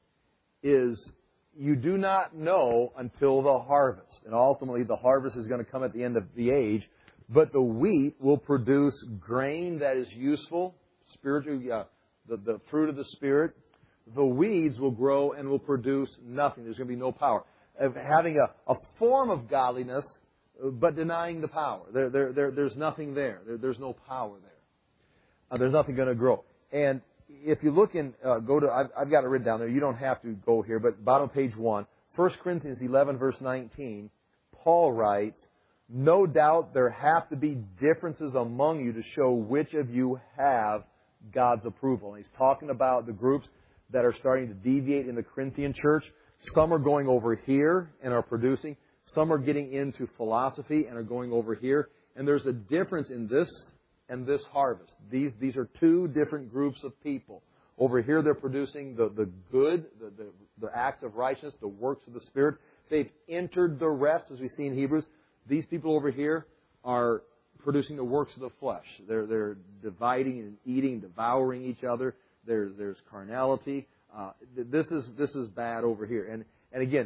Is you do not know until the harvest. And ultimately the harvest is going to come at the end of the age. But the wheat will produce grain that is useful, spiritual, the fruit of the Spirit. The weeds will grow and will produce nothing. There's going to be no power. Of having a form of godliness, but denying the power. There's nothing there. There's no power there. There's nothing going to grow. And if you look in, I've got it written down there. You don't have to go here, but bottom of page 1, 1 Corinthians 11, verse 19, Paul writes, no doubt there have to be differences among you to show which of you have God's approval. And he's talking about the groups that are starting to deviate in the Corinthian church. Some are going over here and are producing. Some are getting into philosophy and are going over here. And there's a difference in this and this harvest. These are two different groups of people. Over here they're producing the good, the acts of righteousness, the works of the Spirit. They've entered the rest, as we see in Hebrews. These people over here are producing the works of the flesh. They're dividing and eating, devouring each other. There's carnality. This is bad over here. And again,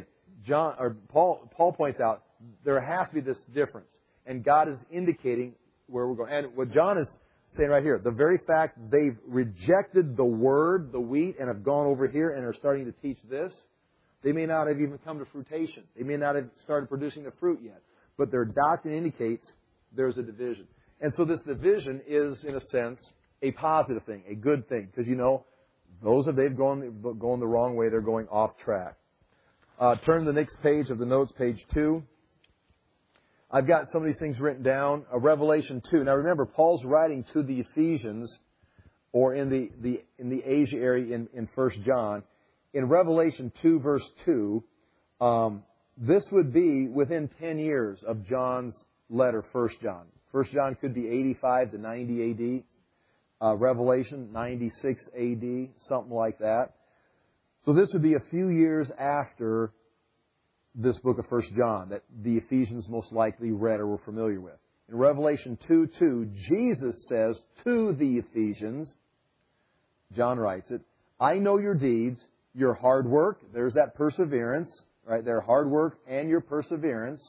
Paul points out there has to be this difference, and God is indicating where we're going. And what John is saying right here, the very fact they've rejected the word, the wheat, and have gone over here and are starting to teach this, they may not have even come to fruition. They may not have started producing the fruit yet, but their doctrine indicates there's a division. And so this division is, in a sense, a positive thing, a good thing, because they've gone the wrong way, they're going off track. Turn to the next page of the notes, page 2. I've got some of these things written down. Revelation 2. Now remember, Paul's writing to the Ephesians, or in the Asia area in 1 John. In Revelation 2, verse 2, this would be within 10 years of John's letter, 1 John. 1 John could be 85 to 90 AD. Revelation, 96 AD, something like that. So this would be a few years after this book of 1 John that the Ephesians most likely read or were familiar with. In Revelation 2:2, Jesus says to the Ephesians, John writes it, I know your deeds, your hard work, there's that perseverance, right? Their hard work and your perseverance.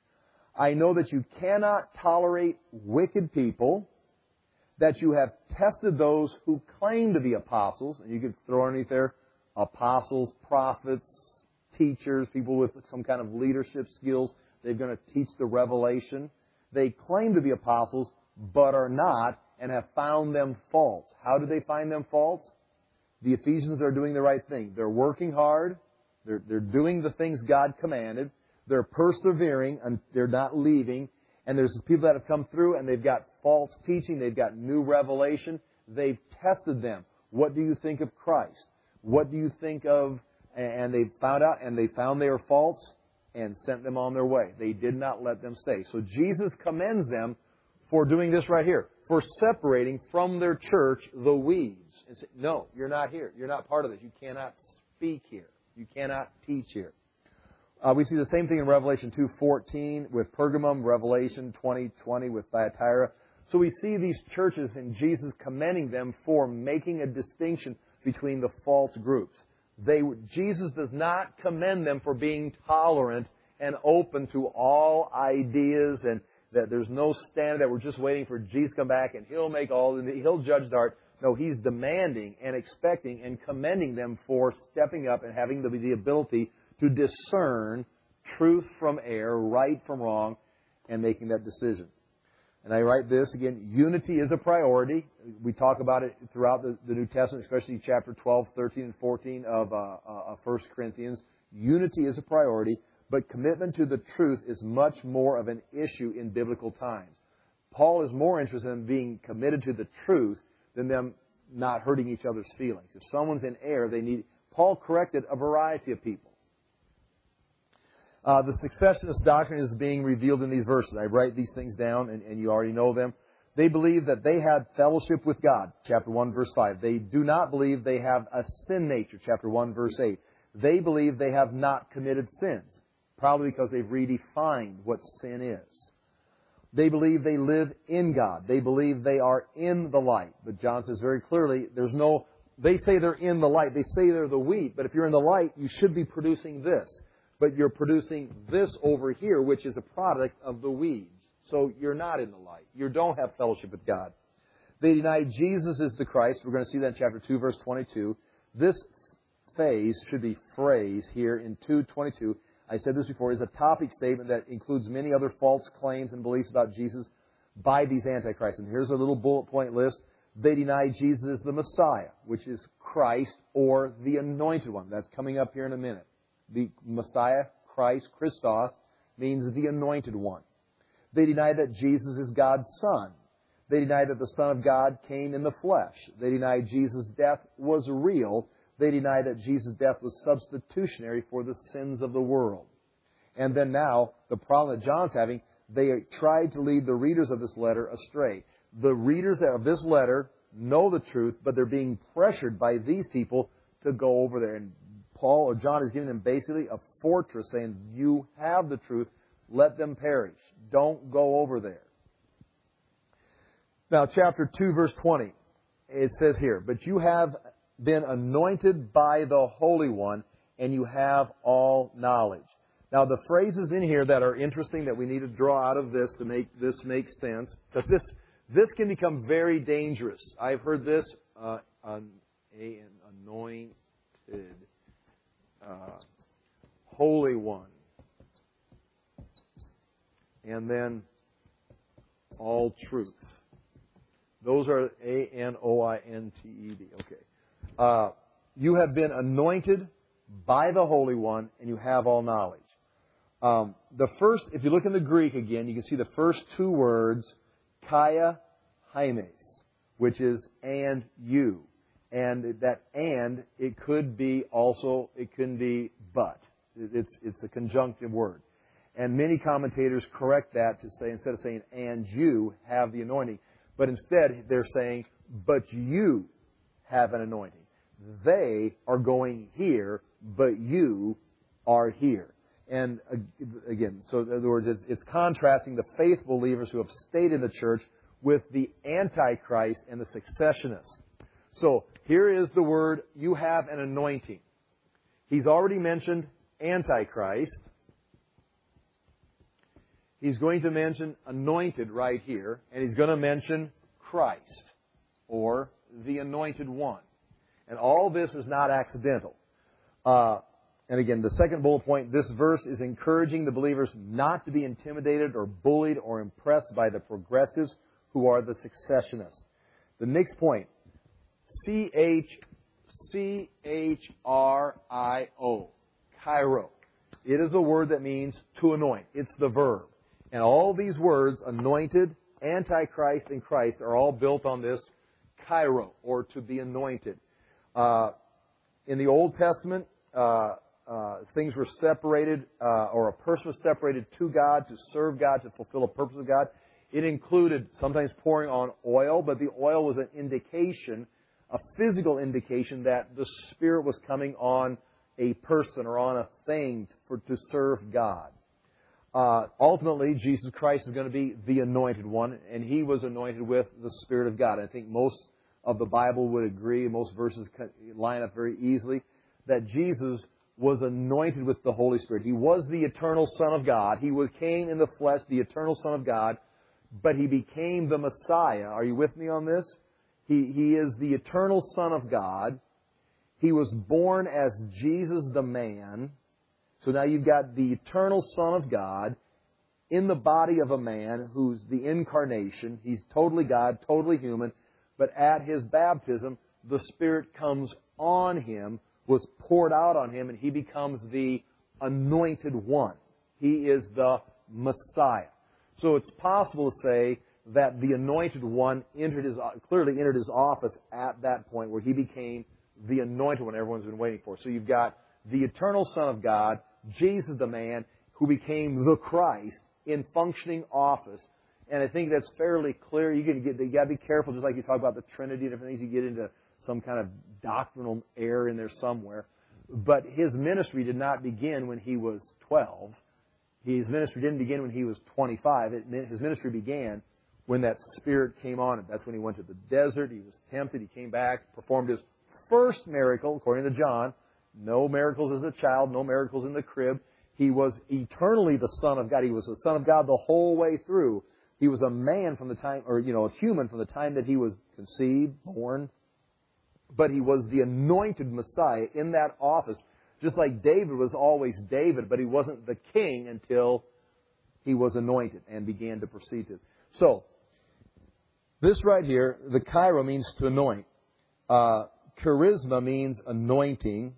I know that you cannot tolerate wicked people, that you have tested those who claim to be apostles, and you could throw underneath there apostles, prophets, teachers, people with some kind of leadership skills. They're going to teach the revelation. They claim to be apostles, but are not, and have found them false. How did they find them false? The Ephesians are doing the right thing. They're working hard. They're doing the things God commanded. They're persevering, and they're not leaving. And there's people that have come through, and they've got false teaching. They've got new revelation. They've tested them. What do you think of Christ? What do you think of... And they found out, and they found they were false, and sent them on their way. They did not let them stay. So Jesus commends them for doing this right here, for separating from their church the weeds. And say, no, you're not here. You're not part of this. You cannot speak here. You cannot teach here. We see the same thing in Revelation 2:14 with Pergamum, Revelation 20:20 with Thyatira. So we see these churches and Jesus commending them for making a distinction between the false groups. Jesus does not commend them for being tolerant and open to all ideas, and that there's no standard that we're just waiting for Jesus to come back and He'll judge the heart. No, He's demanding and expecting and commending them for stepping up and having the ability to discern truth from error, right from wrong, and making that decision. And I write this, again, unity is a priority. We talk about it throughout the New Testament, especially chapter 12, 13, and 14 of 1 Corinthians. Unity is a priority, but commitment to the truth is much more of an issue in biblical times. Paul is more interested in being committed to the truth than them not hurting each other's feelings. If someone's in error, Paul corrected a variety of people. The successionist doctrine is being revealed in these verses. I write these things down, and you already know them. They believe that they had fellowship with God, chapter 1, verse 5. They do not believe they have a sin nature, chapter 1, verse 8. They believe they have not committed sins, probably because they've redefined what sin is. They believe they live in God. They believe they are in the light. But John says very clearly, they say they're in the light. They say they're the wheat. But if you're in the light, you should be producing this. But you're producing this over here, which is a product of the weeds. So you're not in the light. You don't have fellowship with God. They deny Jesus is the Christ. We're going to see that in chapter 2, verse 22. This phase should be phrased here in 2:22. I said this before, is a topic statement that includes many other false claims and beliefs about Jesus by these antichrists. And here's a little bullet point list. They deny Jesus is the Messiah, which is Christ or the Anointed One. That's coming up here in a minute. The Messiah, Christ, Christos, means the Anointed One. They deny that Jesus is God's Son. They deny that the Son of God came in the flesh. They deny Jesus' death was real. They deny that Jesus' death was substitutionary for the sins of the world. And then now, the problem that John's having, they tried to lead the readers of this letter astray. The readers of this letter know the truth, but they're being pressured by these people to go over there. And Paul or John is giving them basically a fortress saying, you have the truth, let them perish. Don't go over there. Now, chapter 2, verse 20, it says here, but you have been anointed by the Holy One, and you have all knowledge. Now, the phrases in here that are interesting that we need to draw out of this to make this make sense, because this can become very dangerous. I've heard this, anointed, Holy One, and then all truth. Those are A-N-O-I-N-T-E-D. Okay. You have been anointed by the Holy One, and you have all knowledge. The first, if you look in the Greek again, you can see the first two words, Kaya Hymes, which is and you. And that and, it could be also, it can be but. It's a conjunctive word. And many commentators correct that to say, instead of saying and you have the anointing, but instead they're saying, but you have an anointing. They are going here, but you are here. And again, so in other words, it's contrasting the faithful believers who have stayed in the church with the Antichrist and the successionists. So here is the word, you have an anointing. He's already mentioned Antichrist. He's going to mention anointed right here, and he's going to mention Christ, or the Anointed One. And all this is not accidental. And again, the second bullet point, this verse is encouraging the believers not to be intimidated or bullied or impressed by the progressives who are the successionists. The next point, C-H-R-I-O, Chairo. It is a word that means to anoint. It's the verb. And all these words, anointed, Antichrist, and Christ, are all built on this Chairo, or to be anointed. In the Old Testament, things were separated, or a person was separated to God, to serve God, to fulfill a purpose of God. It included sometimes pouring on oil, but the oil was an indication, a physical indication that the Spirit was coming on a person or on a thing to serve God. Ultimately, Jesus Christ is going to be the Anointed One, and He was anointed with the Spirit of God. I think most of the Bible would agree, most verses line up very easily, that Jesus was anointed with the Holy Spirit. He was the eternal Son of God. He came in the flesh, the eternal Son of God, but He became the Messiah. Are you with me on this? He is the eternal Son of God. He was born as Jesus the man. So now you've got the eternal Son of God in the body of a man who's the incarnation. He's totally God, totally human. But at His baptism, the Spirit comes on Him, was poured out on Him, and He becomes the Anointed One. He is the Messiah. So it's possible to say that the Anointed One clearly entered His office at that point where He became the Anointed One everyone's been waiting for. So you've got the eternal Son of God, Jesus the man, who became the Christ in functioning office. And I think that's fairly clear. You got to be careful, just like you talk about the Trinity and different things, you get into some kind of doctrinal error in there somewhere. But His ministry did not begin when He was 12. His ministry didn't begin when He was 25. His ministry began when that Spirit came on Him. That's when He went to the desert. He was tempted. He came back, performed His first miracle, according to John. No miracles as a child, no miracles in the crib. He was eternally the Son of God. He was the Son of God the whole way through. He was a man from the time, a human from the time that He was conceived, born. But He was the anointed Messiah in that office. Just like David was always David, but he wasn't the king until he was anointed and began to proceed to. So, this right here, the Kairo means to anoint. Charisma means anointing.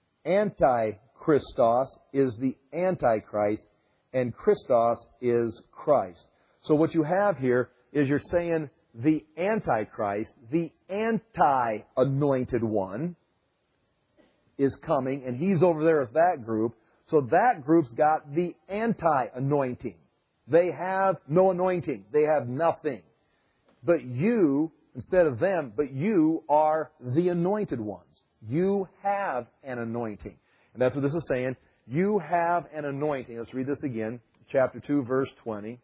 Anti-Christos is the Antichrist, and Christos is Christ. So what you have here is you're saying the Antichrist, the anti-anointed one, is coming, and he's over there with that group. So that group's got the anti-anointing. They have no anointing. They have nothing. But you, instead of them, but you are the anointed ones. You have an anointing. And that's what this is saying. You have an anointing. Let's read this again. Chapter 2, verse 20.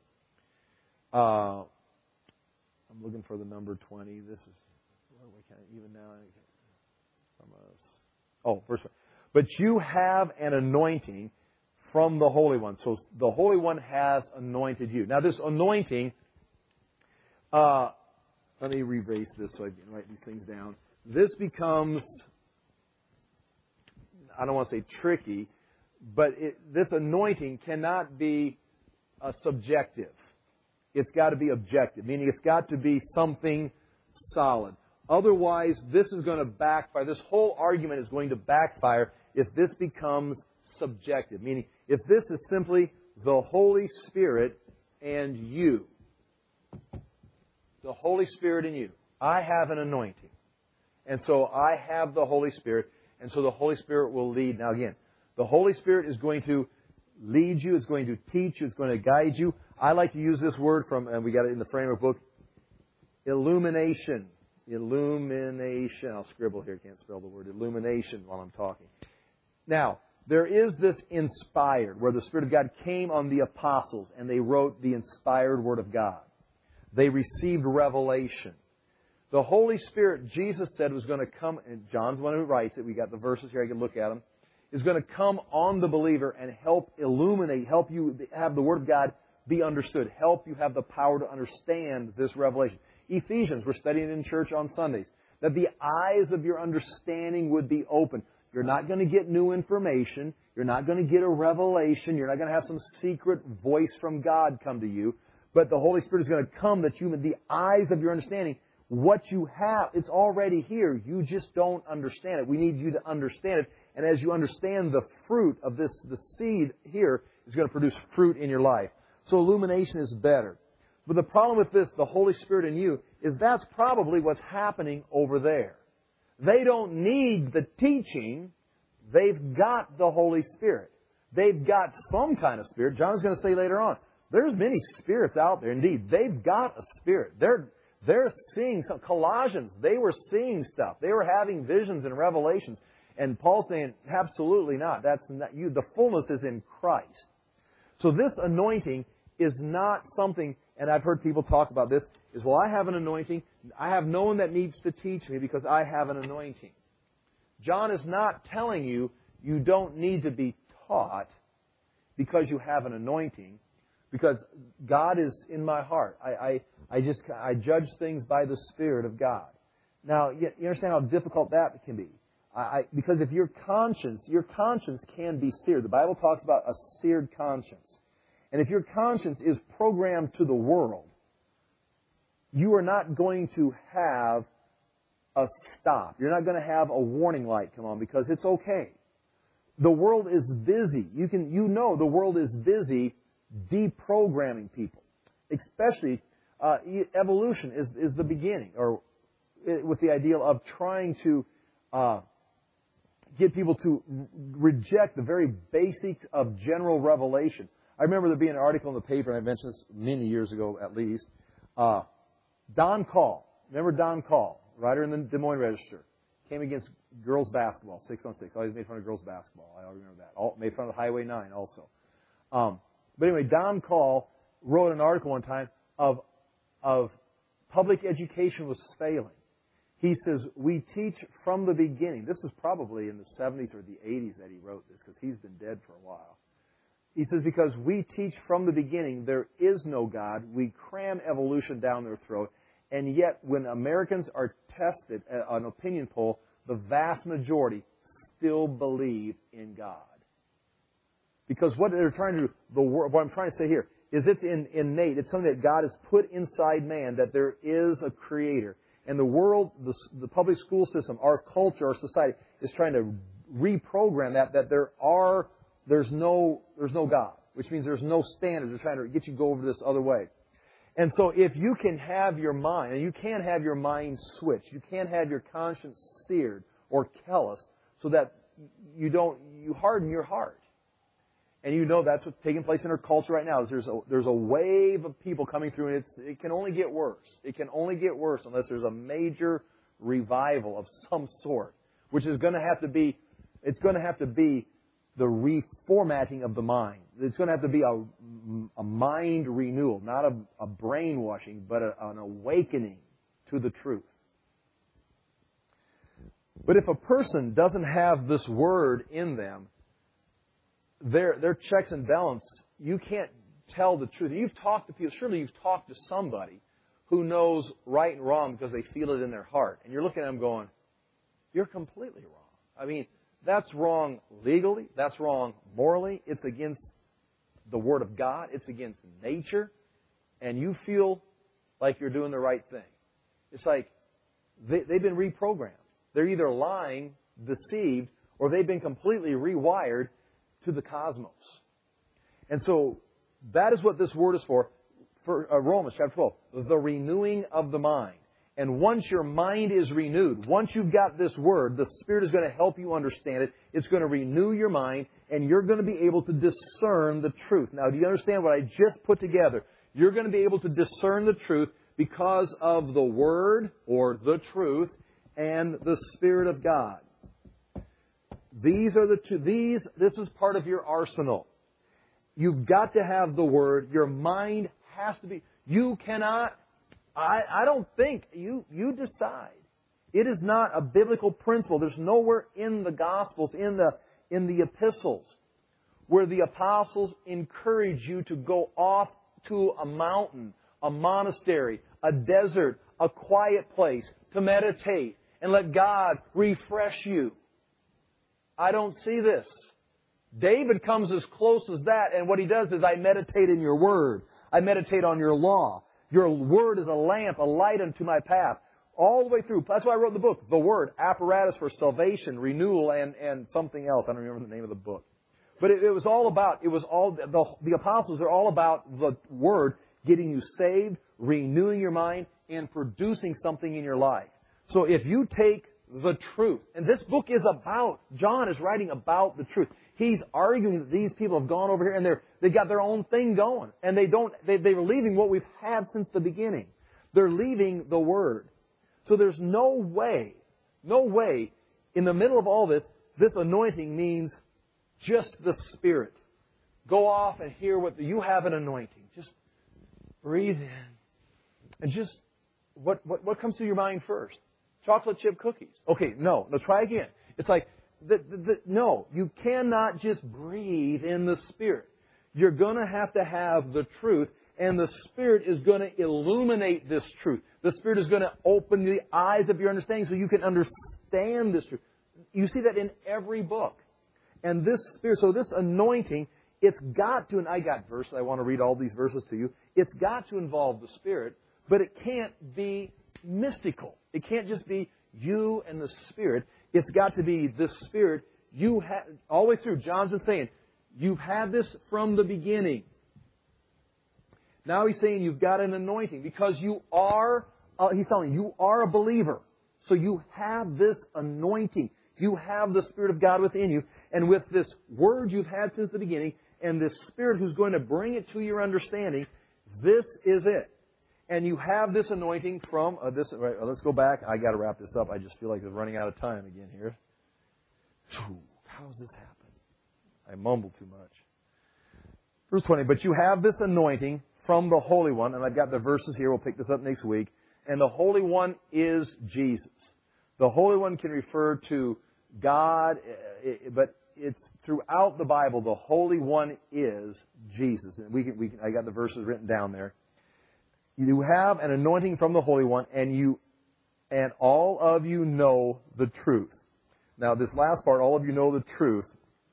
I'm looking for the number 20. This is, even now, from us. Oh, verse 1. But you have an anointing from the Holy One. So the Holy One has anointed you. Now this anointing, let me erase this so I can write these things down. This becomes, I don't want to say tricky, but this anointing cannot be subjective. It's got to be objective, meaning it's got to be something solid. Otherwise, this is going to backfire. This whole argument is going to backfire if this becomes subjective. Meaning, if this is simply the Holy Spirit and you. The Holy Spirit and you. I have an anointing. And so I have the Holy Spirit. And so the Holy Spirit will lead. Now again, the Holy Spirit is going to lead you. It's going to teach you. It's going to guide you. I like to use this word from, and we got it in the framework book, illumination. Illumination. I'll scribble here. Can't spell the word illumination while I'm talking. Now, there is this inspired, where the Spirit of God came on the apostles and they wrote the inspired Word of God. They received revelation. The Holy Spirit, Jesus said, was going to come, and John's the one who writes it. We got the verses here. I can look at them. Is going to come on the believer and help illuminate, help you have the Word of God be understood, help you have the power to understand this revelation. Ephesians, we're studying in church on Sundays, that the eyes of your understanding would be open. You're not going to get new information. You're not going to get a revelation. You're not going to have some secret voice from God come to you. But the Holy Spirit is going to come that you, the eyes of your understanding, what you have, it's already here. You just don't understand it. We need you to understand it. And as you understand the fruit of this, the seed here is going to produce fruit in your life. So illumination is better. But the problem with this, the Holy Spirit in you, is that's probably what's happening over there. They don't need the teaching. They've got the Holy Spirit. They've got some kind of spirit. John's going to say later on, there's many spirits out there. Indeed, they've got a spirit. They're seeing some. Colossians, they were seeing stuff. They were having visions and revelations. And Paul's saying, absolutely not. That's not you. The fullness is in Christ. So this anointing is not something, and I've heard people talk about this, is, well, I have an anointing. I have no one that needs to teach me because I have an anointing. John is not telling you you don't need to be taught because you have an anointing, because God is in my heart. I judge things by the Spirit of God. Now, you understand how difficult that can be. Because if your conscience can be seared. The Bible talks about a seared conscience. And if your conscience is programmed to the world, you are not going to have a stop. You're not going to have a warning light come on because it's okay. The world is busy. You know the world is busy deprogramming people. Especially evolution is the beginning, or with the ideal of trying to get people to reject the very basics of general revelation. I remember there being an article in the paper, and I mentioned this many years ago at least. Don Call. Remember Don Call, writer in the Des Moines Register, came against girls basketball, 6-on-6. Always made fun of girls basketball. I remember that. Made fun of Highway 9 also. But anyway, Don Call wrote an article one time of public education was failing. He says, we teach from the beginning. This is probably in the 70s or the 80s that he wrote this, because he's been dead for a while. He says, because we teach from the beginning there is no God, we cram evolution down their throat, and yet when Americans are tested, an opinion poll, the vast majority still believe in God. Because what they're trying to do, what I'm trying to say here, is it's innate. It's something that God has put inside man, that there is a Creator. And the world, the public school system, our culture, our society, is trying to reprogram that there's no God, which means there's no standards. They're trying to get you to go over this other way. And so if you can have your mind, and you can't have your mind switched, you can't have your conscience seared or calloused, so that you harden your heart. And you know that's what's taking place in our culture right now. Is there's a wave of people coming through, and it can only get worse. It can only get worse unless there's a major revival of some sort, which is going to have to be. It's going to have to be the reformatting of the mind. It's going to have to be a mind renewal, not a brainwashing, but an awakening to the truth. But if a person doesn't have this word in them, their checks and balance, you can't tell the truth. You've talked to people, surely you've talked to somebody who knows right and wrong because they feel it in their heart. And you're looking at them going, you're completely wrong. I mean, that's wrong legally. That's wrong morally. It's against the Word of God. It's against nature. And you feel like you're doing the right thing. It's like they've been reprogrammed. They're either lying, deceived, or they've been completely rewired to the cosmos. And so that is what this word is for Romans chapter 12, the renewing of the mind. And once your mind is renewed, once you've got this word, the Spirit is going to help you understand it. It's going to renew your mind, and you're going to be able to discern the truth. Now, do you understand what I just put together? You're going to be able to discern the truth because of the Word, or the truth, and the Spirit of God. These are the two. This is part of your arsenal. You've got to have the Word. Your mind has to be. You cannot. I don't think. You decide. It is not a biblical principle. There's nowhere in the Gospels, in the epistles, where the apostles encourage you to go off to a mountain, a monastery, a desert, a quiet place to meditate and let God refresh you. I don't see this. David comes as close as that, and what he does is, I meditate in your word. I meditate on your law. Your word is a lamp, a light unto my path. All the way through. That's why I wrote the book. The Word, apparatus for salvation, renewal, and something else. I don't remember the name of the book. But it was all about, the apostles are all about the Word getting you saved, renewing your mind, and producing something in your life. So if you take the truth, and this book is about, John is writing about the truth. He's arguing that these people have gone over here and they've got their own thing going. And they're leaving what we've had since the beginning. They're leaving the Word. So there's no way, in the middle of all this anointing means just the Spirit. Go off and hear you have an anointing. Just breathe in. And just, what comes to your mind first? Chocolate chip cookies. Okay, no, try again. It's like, no, you cannot just breathe in the Spirit. You're going to have the truth, and the Spirit is going to illuminate this truth. The Spirit is going to open the eyes of your understanding so you can understand this truth. You see that in every book. And this Spirit, so this anointing it's got to, and I got verses, I want to read all these verses to you. It's got to involve the Spirit, but it can't be mystical. It can't just be you and the Spirit. It's got to be the Spirit. You have, all the way through, John's been saying, you've had this from the beginning. Now he's saying you've got an anointing because you are, he's telling you are a believer. So you have this anointing. You have the Spirit of God within you. And with this Word you've had since the beginning, and this Spirit who's going to bring it to your understanding, this is it. And you have this anointing from this. Right, let's go back. I got to wrap this up. I just feel like we're running out of time again here. How does this happen? I mumble too much. Verse 20. But you have this anointing from the Holy One, and I've got the verses here. We'll pick this up next week. And the Holy One is Jesus. The Holy One can refer to God, but it's throughout the Bible. The Holy One is Jesus. And I got the verses written down there. You have an anointing from the Holy One, and all of you know the truth. Now, this last part, all of you know the truth.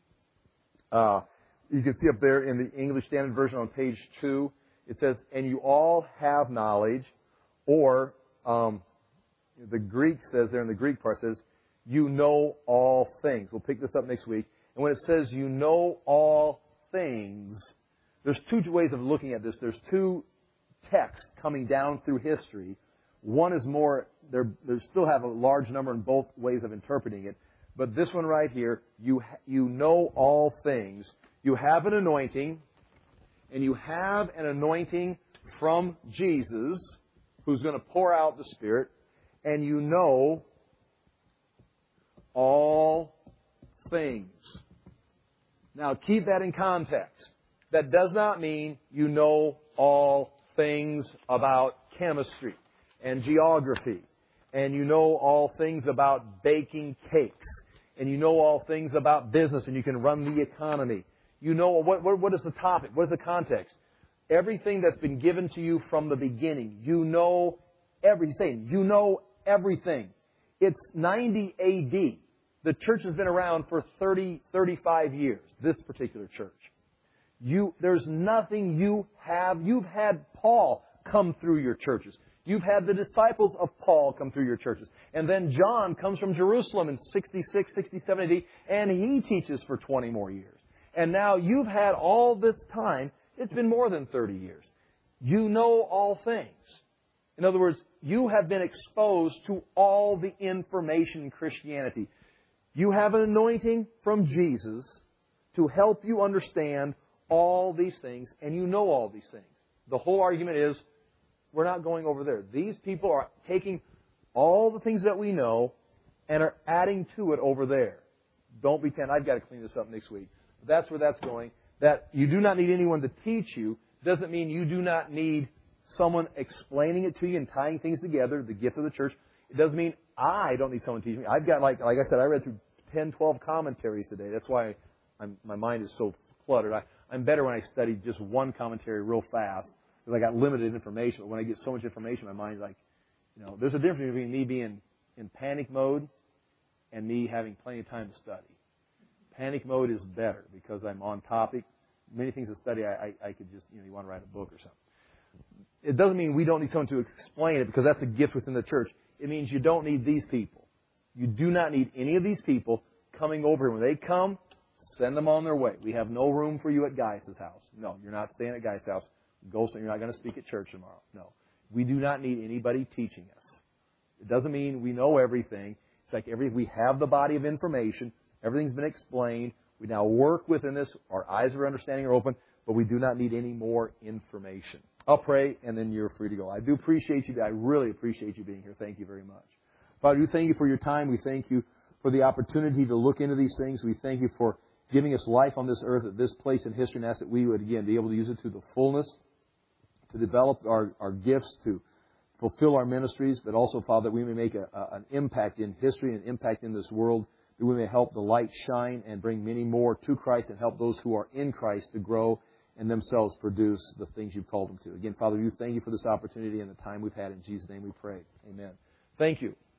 You can see up there in the English Standard Version on page 2, it says, and you all have knowledge, or the Greek says there in the Greek part says, you know all things. We'll pick this up next week. And when it says you know all things, there's two ways of looking at this. There's two texts coming down through history. One is more, they still have a large number in both ways of interpreting it. But this one right here, you know all things. You have an anointing, and you have an anointing from Jesus, who's going to pour out the Spirit, and you know all things. Now, keep that in context. That does not mean you know all things about chemistry and geography, and you know all things about baking cakes, and you know all things about business, and you can run the economy. You know, what is the topic? What is the context? Everything that's been given to you from the beginning. You know everything. You know everything. It's 90 A.D. The church has been around for 35 years, this particular church. There's nothing you have. You've had Paul come through your churches. You've had the disciples of Paul come through your churches. And then John comes from Jerusalem in 66, 67 AD, and he teaches for 20 more years. And now you've had all this time. It's been more than 30 years. You know all things. In other words, you have been exposed to all the information in Christianity. You have an anointing from Jesus to help you understand all these things, and you know all these things. The whole argument is, we're not going over there. These people are taking all the things that we know and are adding to it over there. Don't pretend, I've got to clean this up next week. But that's where that's going. That you do not need anyone to teach you doesn't mean you do not need someone explaining it to you and tying things together, the gift of the church. It doesn't mean I don't need someone to teach me. I've got, like I said, I read through 10, 12 commentaries today. That's why my mind is so cluttered. I'm better when I study just one commentary real fast because I got limited information. But when I get so much information, my mind's like, there's a difference between me being in panic mode and me having plenty of time to study. Panic mode is better because I'm on topic. Many things to study, I could just, you want to write a book or something. It doesn't mean we don't need someone to explain it because that's a gift within the church. It means you don't need these people. You do not need any of these people coming over here. When they come, send them on their way. We have no room for you at Gaius' house. No, you're not staying at Gaius' house. Go, you're not going to speak at church tomorrow. No. We do not need anybody teaching us. It doesn't mean we know everything. It's like we have the body of information. Everything's been explained. We now work within this. Our eyes of understanding are open, but we do not need any more information. I'll pray, and then you're free to go. I do appreciate you. I really appreciate you being here. Thank you very much. Father, we thank you for your time. We thank you for the opportunity to look into these things. We thank you for giving us life on this earth at this place in history, and ask that we would, again, be able to use it to the fullness, to develop our gifts, to fulfill our ministries, but also, Father, that we may make an impact in history, an impact in this world, that we may help the light shine and bring many more to Christ and help those who are in Christ to grow and themselves produce the things you've called them to. Again, Father, we thank you for this opportunity and the time we've had. In Jesus' name we pray. Amen. Thank you.